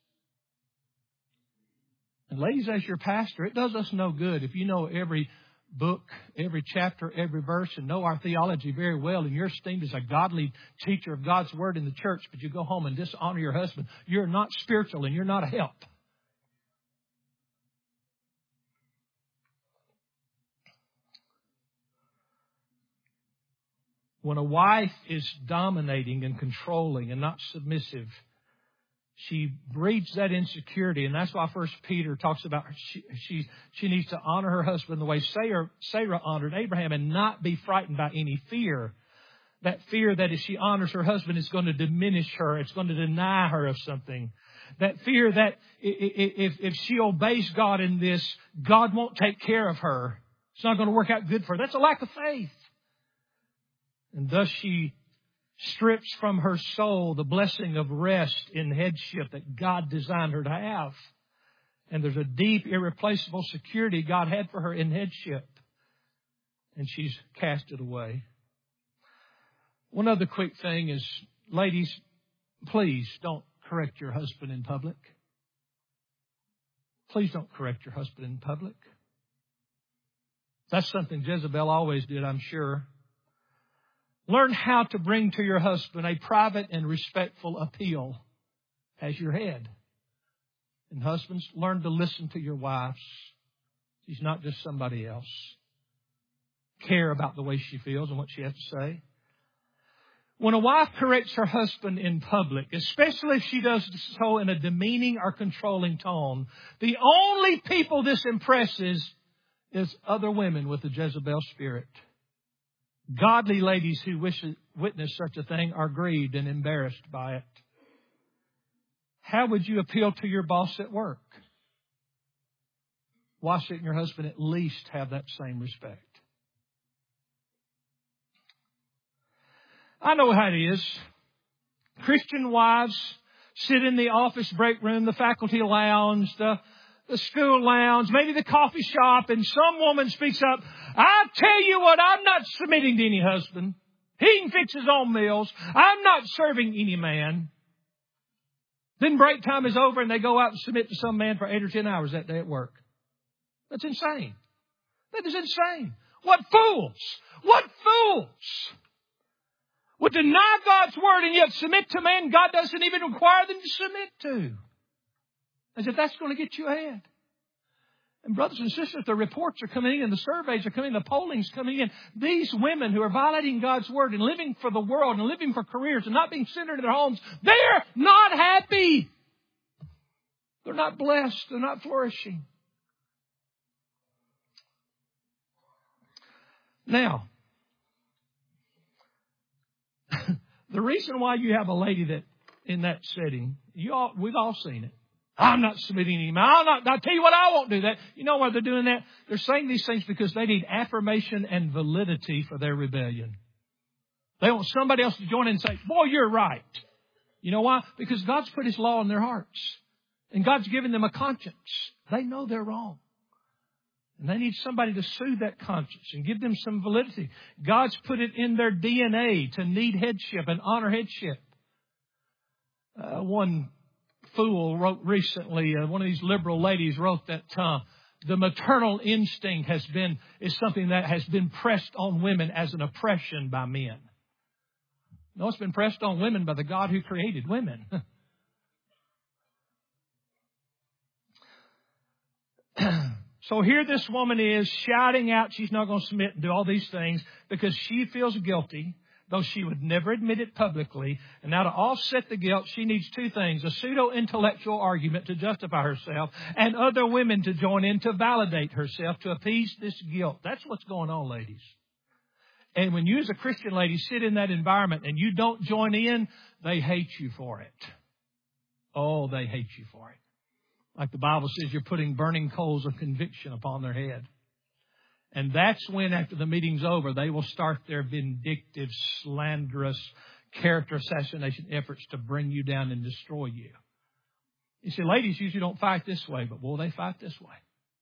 And ladies, as your pastor, it does us no good if you know every book, every chapter, every verse, and know our theology very well, and you're esteemed as a godly teacher of God's Word in the church, but you go home and dishonor your husband. You're not spiritual and you're not a help. When a wife is dominating and controlling and not submissive, she breeds that insecurity. And that's why First Peter talks about she needs to honor her husband the way Sarah honored Abraham and not be frightened by any fear. That fear that if she honors her husband, it's going to diminish her. It's going to deny her of something. That fear that if she obeys God in this, God won't take care of her. It's not going to work out good for her. That's a lack of faith. And thus she strips from her soul the blessing of rest in headship that God designed her to have. And there's a deep, irreplaceable security God had for her in headship. And she's cast it away. One other quick thing is, ladies, please don't correct your husband in public. Please don't correct your husband in public. That's something Jezebel always did, I'm sure. Learn how to bring to your husband a private and respectful appeal as your head. And husbands, learn to listen to your wives. She's not just somebody else. Care about the way she feels and what she has to say. When a wife corrects her husband in public, especially if she does so in a demeaning or controlling tone, the only people this impresses is other women with the Jezebel spirit. Godly ladies who witness such a thing are grieved and embarrassed by it. How would you appeal to your boss at work? Why shouldn't your husband at least have that same respect? I know how it is. Christian wives sit in the office break room, the faculty lounge, the school lounge, maybe the coffee shop, and some woman speaks up. I tell you what, I'm not submitting to any husband. He can fix his own meals. I'm not serving any man. Then break time is over and they go out and submit to some man for 8 or 10 hours that day at work. That's insane. That is insane. What fools! What fools! Would deny God's word and yet submit to man God doesn't even require them to submit to. As if that's going to get you ahead. And brothers and sisters, the reports are coming in, the surveys are coming in, the polling's coming in. These women who are violating God's word and living for the world and living for careers and not being centered in their homes, they're not happy. They're not blessed. They're not flourishing. Now, the reason why you have a lady that in that setting, we've all seen it. I'm not submitting any man. I'll tell you what, I won't do that. You know why they're doing that? They're saying these things because they need affirmation and validity for their rebellion. They want somebody else to join in and say, boy, you're right. You know why? Because God's put His law in their hearts. And God's given them a conscience. They know they're wrong. And they need somebody to soothe that conscience and give them some validity. God's put it in their DNA to need headship and honor headship. One fool wrote recently, one of these liberal ladies wrote that the maternal instinct is something that has been pressed on women as an oppression by men. No, it's been pressed on women by the God who created women. So here this woman is shouting out she's not going to submit and do all these things because she feels guilty, though she would never admit it publicly. And now to offset the guilt, she needs two things: a pseudo-intellectual argument to justify herself and other women to join in to validate herself, to appease this guilt. That's what's going on, ladies. And when you as a Christian lady sit in that environment and you don't join in, they hate you for it. Oh, they hate you for it. Like the Bible says, you're putting burning coals of conviction upon their head. And that's when, after the meeting's over, they will start their vindictive, slanderous, character assassination efforts to bring you down and destroy you. You see, ladies usually don't fight this way, but boy, they fight this way.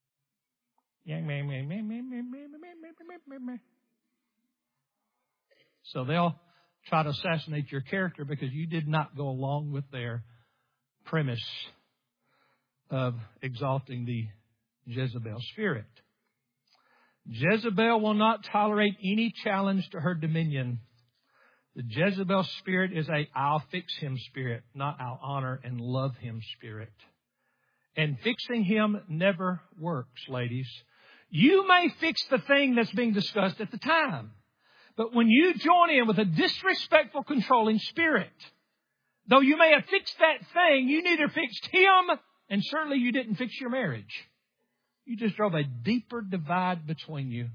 So they'll try to assassinate your character because you did not go along with their premise of exalting the Jezebel spirit. Jezebel will not tolerate any challenge to her dominion. The Jezebel spirit is a I'll fix him spirit, not I'll honor and love him spirit. And fixing him never works, ladies. You may fix the thing that's being discussed at the time. But when you join in with a disrespectful, controlling spirit, Though you may have fixed that thing, you neither fixed him, and certainly you didn't fix your marriage. You just drove a deeper divide between you.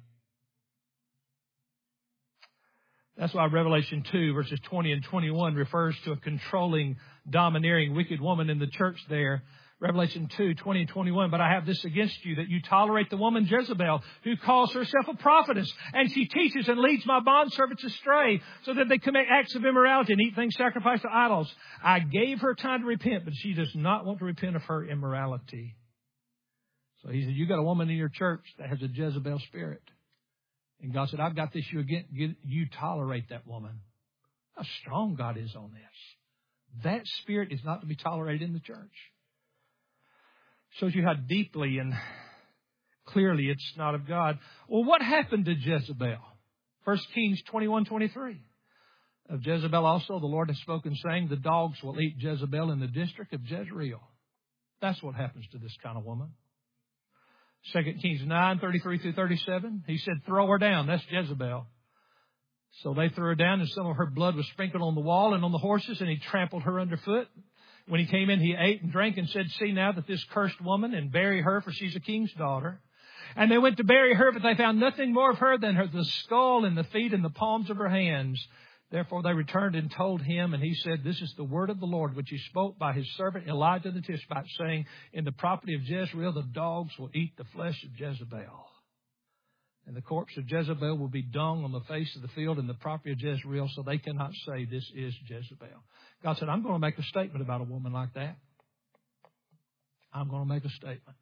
That's why Revelation 2, verses 20 and 21 refers to a controlling, domineering, wicked woman in the church there. Revelation 2, 20 and 21, but I have this against you, that you tolerate the woman Jezebel, who calls herself a prophetess, and she teaches and leads my bondservants astray, so that they commit acts of immorality and eat things sacrificed to idols. I gave her time to repent, but she does not want to repent of her immorality. So he said, you got a woman in your church that has a Jezebel spirit. And God said, I've got this you again. You tolerate that woman. How strong God is on this. That spirit is not to be tolerated in the church. Shows you how deeply and clearly it's not of God. Well, what happened to Jezebel? 1 Kings 21:23. Of Jezebel also the Lord has spoken, saying, the dogs will eat Jezebel in the district of Jezreel. That's what happens to this kind of woman. 2 Kings 9:33 through 37. He said, throw her down. That's Jezebel. So they threw her down, and some of her blood was sprinkled on the wall and on the horses, and he trampled her underfoot. When he came in, he ate and drank and said, see now that this cursed woman, and bury her, for she's a king's daughter. And they went to bury her, but they found nothing more of her than the skull and the feet and the palms of her hands. Therefore they returned and told him, and he said, this is the word of the Lord, which he spoke by his servant Elijah the Tishbite, saying, in the property of Jezreel the dogs will eat the flesh of Jezebel. And the corpse of Jezebel will be dung on the face of the field in the property of Jezreel, so they cannot say this is Jezebel. God said, I'm going to make a statement about a woman like that. I'm going to make a statement.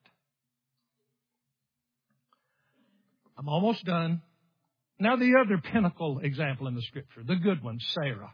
I'm almost done. Now the other pinnacle example in the Scripture, the good one, Sarah.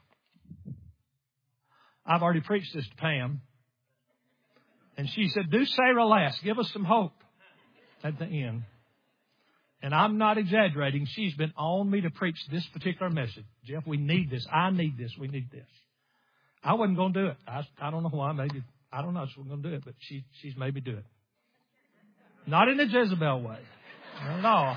I've already preached this to Pam. And she said, do Sarah last. Give us some hope at the end. And I'm not exaggerating. She's been on me to preach this particular message. Jeff, we need this. I need this. We need this. I wasn't going to do it. I don't know why. Maybe, I don't know if she's going to do it, but she's maybe do it. Not in a Jezebel way. Not at all.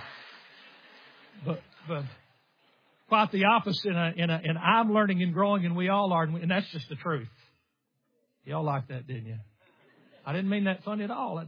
But quite the opposite. And I'm learning and growing, and we all are. And that's just the truth. Y'all like that, didn't you? I didn't mean that funny at all.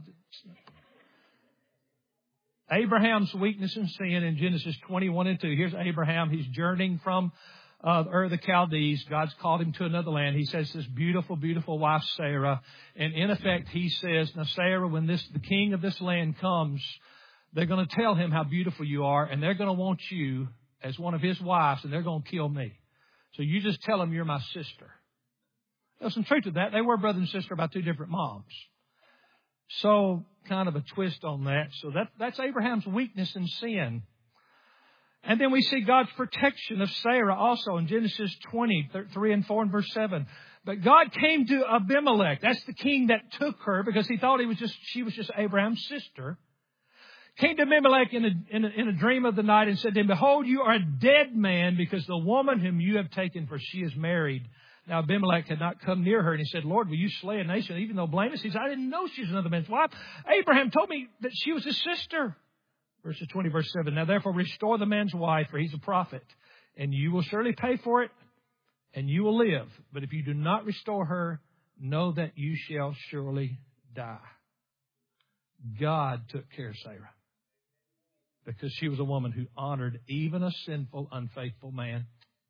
Abraham's weakness and sin in Genesis 21 and 2. Here's Abraham. He's journeying from Ur of the Chaldees. God's called him to another land. He says this beautiful, beautiful wife, Sarah. And in effect, he says, now, Sarah, when the king of this land comes, they're going to tell him how beautiful you are, and they're going to want you as one of his wives, and they're going to kill me. So you just tell them you're my sister. There's some truth to that. They were brother and sister by two different moms. So kind of a twist on that. So that's Abraham's weakness and sin. And then we see God's protection of Sarah also in Genesis 20, 3 and 4 and verse 7. But God came to Abimelech. That's the king that took her because he thought she was just Abraham's sister. Came to Abimelech in a dream of the night and said to him, behold, you are a dead man because the woman whom you have taken, for she is married. Now Abimelech had not come near her, and he said, Lord, will you slay a nation even though blameless? He said, I didn't know she was another man's wife. Abraham told me that she was his sister. Verses 20, verse 7. Now therefore restore the man's wife, for he's a prophet, and you will surely pay for it, and you will live. But if you do not restore her, know that you shall surely die. God took care of Sarah because she was a woman who honored even a sinful, unfaithful man.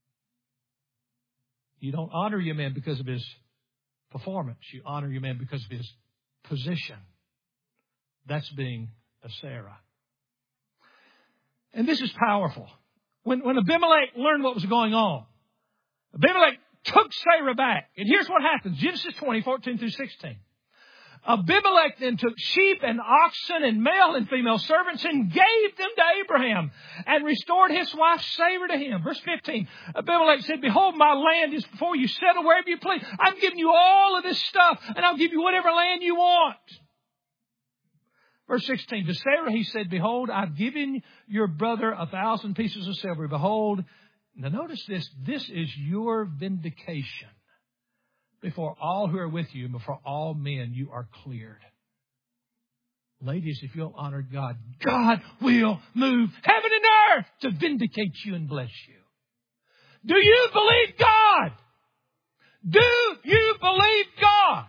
You don't honor your man because of his performance. You honor your man because of his position. That's being a Sarah. And this is powerful. When Abimelech learned what was going on, Abimelech took Sarah back. And here's what happens. Genesis 20, 14 through 16. Abimelech then took sheep and oxen and male and female servants and gave them to Abraham and restored his wife Sarah to him. Verse 15, Abimelech said, behold, my land is before you. Settle wherever you please. I'm giving you all of this stuff, and I'll give you whatever land you want. Verse 16, to Sarah he said, behold, I've given your brother 1,000 pieces of silver. Behold, now notice this. This is your vindication. Before all who are with you and before all men, you are cleared. Ladies, if you'll honor God, God will move heaven and earth to vindicate you and bless you. Do you believe God? Do you believe God?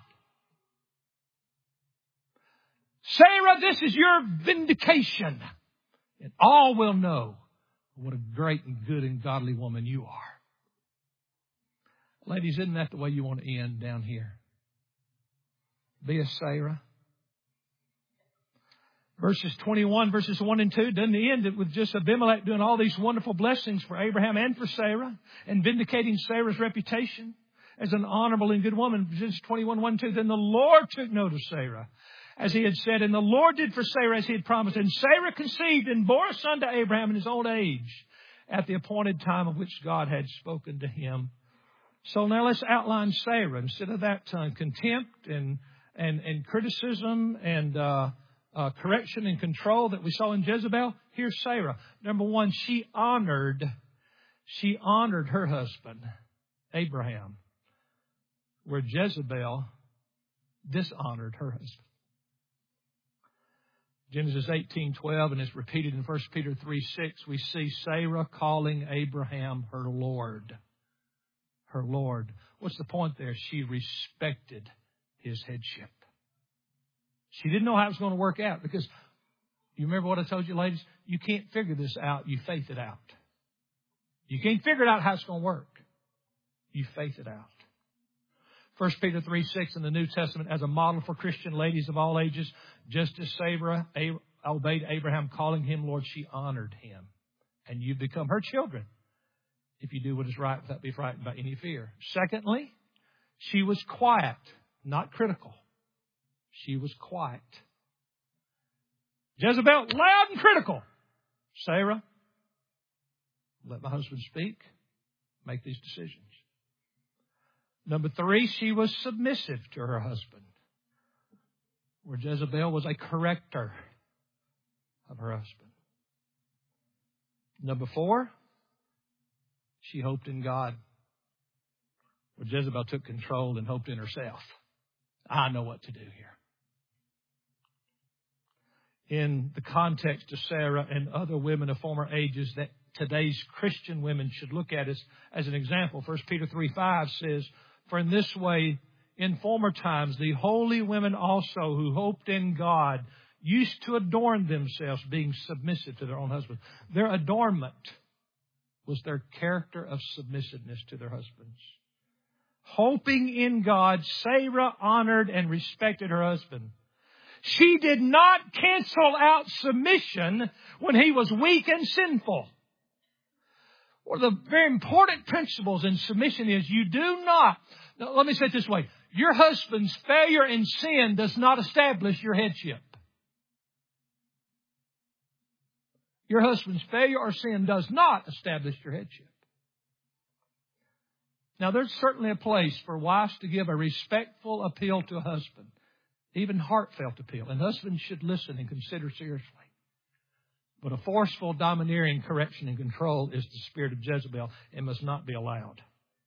Sarah, this is your vindication. And all will know what a great and good and godly woman you are. Ladies, isn't that the way you want to end down here? Be a Sarah. Verses 21, verses 1 and 2, doesn't end it with just Abimelech doing all these wonderful blessings for Abraham and for Sarah and vindicating Sarah's reputation as an honorable and good woman. Verses 21, 1 and 2, then the Lord took note of Sarah, as he had said, and the Lord did for Sarah as he had promised. And Sarah conceived and bore a son to Abraham in his old age at the appointed time of which God had spoken to him. So now let's outline Sarah. Instead of that contempt and criticism and correction and control that we saw in Jezebel, here's Sarah. Number one, she honored her husband, Abraham, where Jezebel dishonored her husband. Genesis 18:12, and it's repeated in 1 Peter 3:6, we see Sarah calling Abraham her Lord. Her Lord. What's the point there? She respected his headship. She didn't know how it was going to work out because you remember what I told you, ladies? You can't figure this out. You faith it out. You can't figure out how it's going to work. You faith it out. 1 Peter 3:6 in the New Testament as a model for Christian ladies of all ages. Just as Sarah obeyed Abraham, calling him Lord, she honored him. And you become her children if you do what is right without being frightened by any fear. Secondly, she was quiet, not critical. She was quiet. Jezebel, loud and critical. Sarah, let my husband speak. Make these decisions. Number three, she was submissive to her husband, where Jezebel was a corrector of her husband. Number four, she hoped in God, where Jezebel took control and hoped in herself. I know what to do here. In the context of Sarah and other women of former ages that today's Christian women should look at as an example, 1 Peter 3:5 says, for in this way, in former times, the holy women also who hoped in God used to adorn themselves, being submissive to their own husbands. Their adornment was their character of submissiveness to their husbands. Hoping in God, Sarah honored and respected her husband. She did not cancel out submission when he was weak and sinful. One of the very important principles in submission is you do not, now let me say it this way, your husband's failure in sin does not establish your headship. Your husband's failure or sin does not establish your headship. Now there's certainly a place for wives to give a respectful appeal to a husband, even heartfelt appeal, and husbands should listen and consider seriously. But a forceful, domineering correction and control is the spirit of Jezebel and must not be allowed.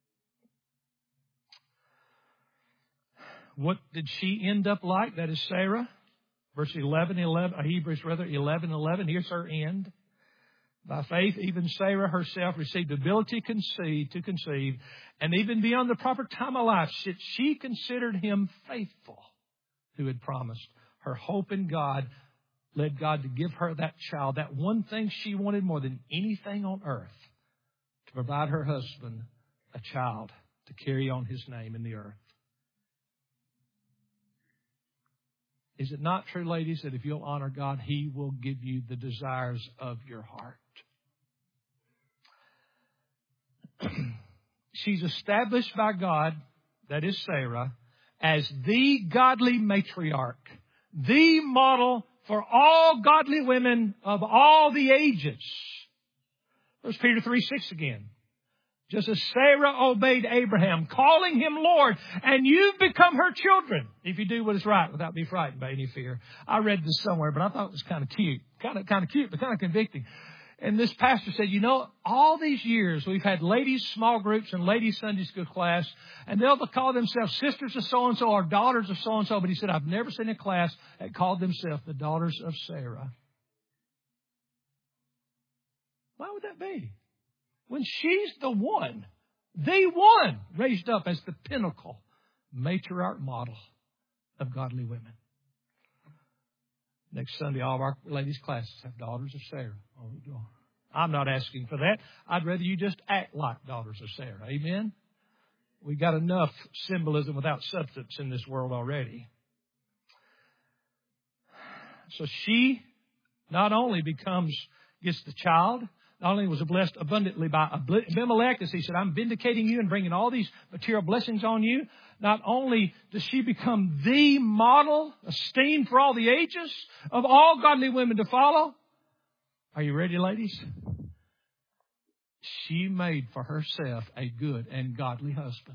What did she end up like? That is Sarah. Verse 11, Hebrews 11:11. Here's her end. By faith, even Sarah herself received ability to conceive, and even beyond the proper time of life, she considered him faithful who had promised. Her hope in God led God to give her that child, that one thing she wanted more than anything on earth, to provide her husband a child to carry on his name in the earth. Is it not true, ladies, that if you'll honor God, He will give you the desires of your heart? She's established by God, that is Sarah, as the godly matriarch, the model for all godly women of all the ages. 1 Peter 3:6 again. Just as Sarah obeyed Abraham, calling him Lord, and you've become her children, if you do what is right without being frightened by any fear. I read this somewhere, but I thought it was kind of cute. Kind of cute, but kind of convicting. And this pastor said, you know, all these years we've had ladies' small groups and ladies' Sunday school class, and they'll call themselves sisters of so-and-so or daughters of so-and-so. But he said, I've never seen a class that called themselves the daughters of Sarah. Why would that be? When she's the one The one raised up as the pinnacle matriarch model of godly women. Next Sunday, all of our ladies' classes have daughters of Sarah. I'm not asking for that. I'd rather you just act like daughters of Sarah. Amen? We got enough symbolism without substance in this world already. So she not only gets the child, not only was blessed abundantly by Abimelech, as he said, I'm vindicating you and bringing all these material blessings on you. Not only does she become the model, esteemed for all the ages of all godly women to follow. Are you ready, ladies? She made for herself a good and godly husband.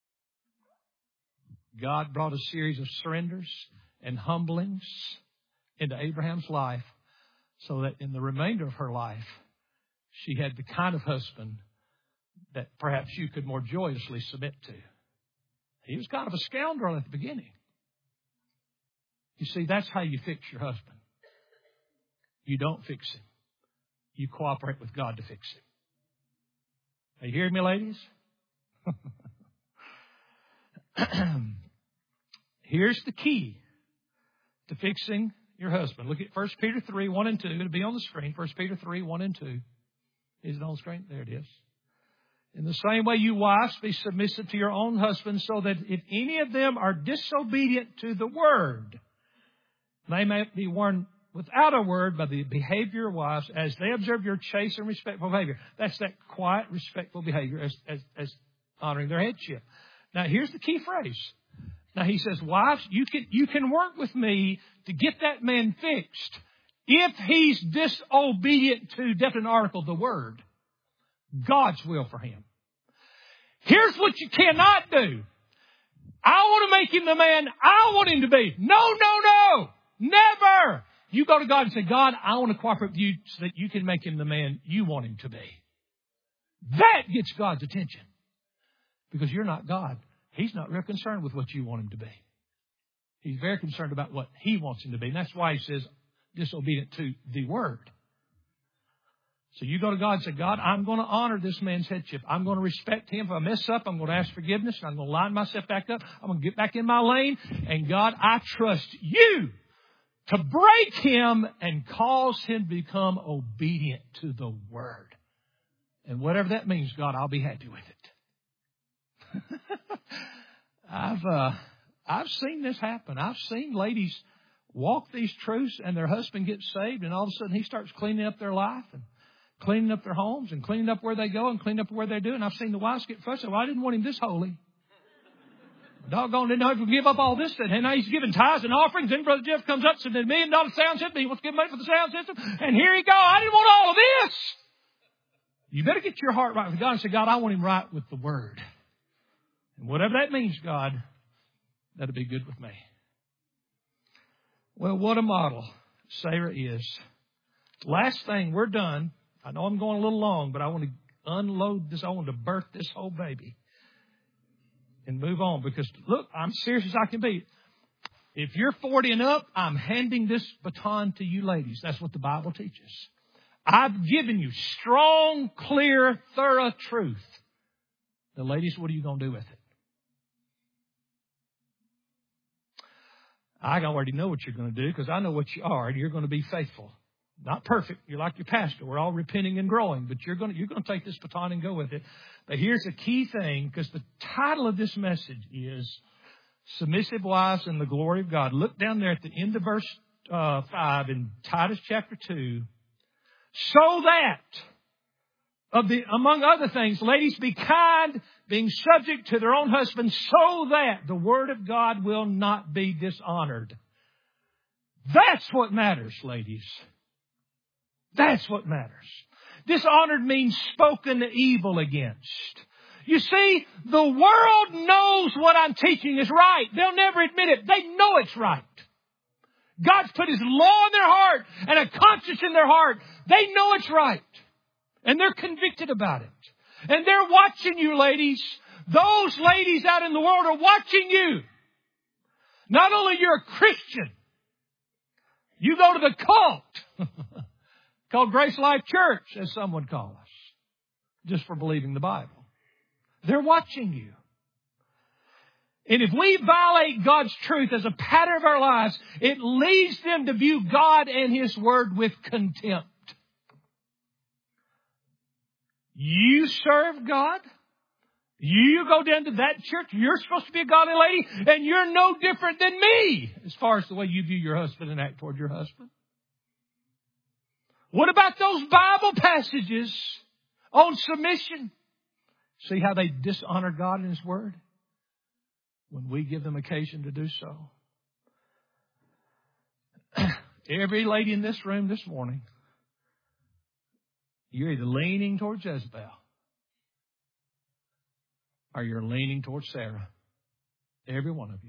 God brought a series of surrenders and humblings into Abraham's life so that in the remainder of her life, she had the kind of husband that perhaps you could more joyously submit to. He was kind of a scoundrel at the beginning. You see, that's how you fix your husband. You don't fix him. You cooperate with God to fix him. Are you hearing me, ladies? Here's the key to fixing your husband. Look at 1 Peter 3, 1 and 2. It'll be on the screen. 1 Peter 3, 1 and 2. Is it on the screen? There it is. In the same way, you wives, be submissive to your own husbands, so that if any of them are disobedient to the word, they may be warned without a word by the behavior of wives as they observe your chaste and respectful behavior. That's that quiet, respectful behavior as honoring their headship. Now, here's the key phrase. Now, he says, wives, you can work with me to get that man fixed if he's disobedient to, definite article, the word. God's will for him. Here's what you cannot do. I want to make him the man I want him to be. No. Never. You go to God and say, God, I want to cooperate with you so that you can make him the man you want him to be. That gets God's attention. Because you're not God. He's not real concerned with what you want him to be. He's very concerned about what he wants him to be. And that's why he says, disobedient to the word. So you go to God and say, God, I'm going to honor this man's headship. I'm going to respect him. If I mess up, I'm going to ask forgiveness. And I'm going to line myself back up. I'm going to get back in my lane. And God, I trust you to break him and cause him to become obedient to the word. And whatever that means, God, I'll be happy with it. I've seen this happen. I've seen ladies walk these truths and their husband gets saved, and all of a sudden he starts cleaning up their life and cleaning up their homes and cleaning up where they go and cleaning up where they do. And I've seen the wives get frustrated. Well, I didn't want him this holy. Doggone, didn't know if he would give up all this. And now he's giving tithes and offerings. Then Brother Jeff comes up and says, $1 million sound system. He wants to give money for the sound system. And here you go. I didn't want all of this. You better get your heart right with God and say, God, I want him right with the word. And whatever that means, God, that'll be good with me. Well, what a model Sarah is. Last thing, we're done. I know I'm going a little long, but I want to unload this. I want to birth this whole baby and move on. Because, look, I'm serious as I can be. If you're 40 and up, I'm handing this baton to you ladies. That's what the Bible teaches. I've given you strong, clear, thorough truth. The ladies, what are you going to do with it? I already know what you're going to do because I know what you are, and you're going to be faithful. Not perfect. You're like your pastor. We're all repenting and growing, but you're going to take this baton and go with it. But here's a key thing, because the title of this message is Submissive Wives and the Glory of God. Look down there at the end of verse 5 in Titus chapter 2. So that, among other things, ladies, be kind, being subject to their own husbands, so that the word of God will not be dishonored. That's what matters, ladies. That's what matters. Dishonored means spoken evil against. You see, the world knows what I'm teaching is right. They'll never admit it. They know it's right. God's put His law in their heart and a conscience in their heart. They know it's right. And they're convicted about it. And they're watching you, ladies. Those ladies out in the world are watching you. Not only you're a Christian, you go to the cult called Grace Life Church, as some would call us, just for believing the Bible. They're watching you. And if we violate God's truth as a pattern of our lives, it leads them to view God and His Word with contempt. You serve God. You go down to that church. You're supposed to be a godly lady, and you're no different than me as far as the way you view your husband and act toward your husband. What about those Bible passages on submission? See how they dishonor God and His Word? When we give them occasion to do so. Every lady in this room this morning, you're either leaning towards Jezebel or you're leaning towards Sarah. Every one of you.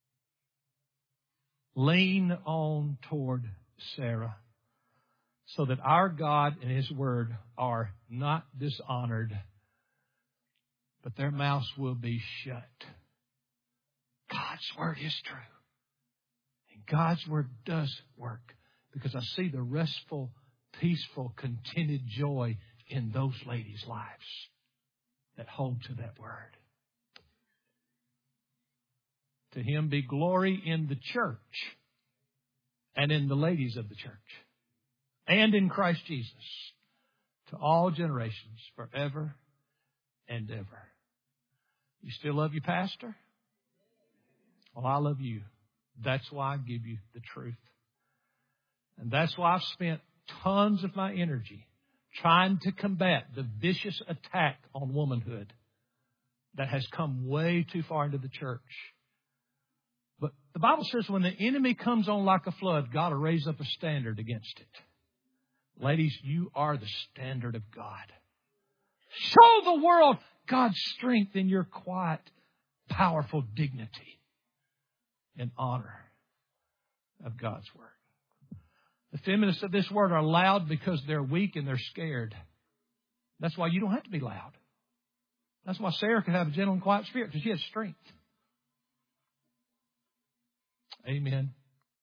Lean on toward Sarah so that our God and His Word are not dishonored, but their mouths will be shut. God's Word is true. And God's Word does work because I see the restful, peaceful, contented joy in those ladies' lives that hold to that Word. To Him be glory in the church and in the ladies of the church and in Christ Jesus to all generations forever and ever. You still love your pastor? Well, I love you. That's why I give you the truth. And that's why I've spent tons of my energy trying to combat the vicious attack on womanhood that has come way too far into the church. But the Bible says when the enemy comes on like a flood, God will raise up a standard against it. Ladies, you are the standard of God. Show the world God's strength in your quiet, powerful dignity and honor of God's Word. The feminists of this world are loud because they're weak and they're scared. That's why you don't have to be loud. That's why Sarah could have a gentle and quiet spirit, because she has strength. Amen.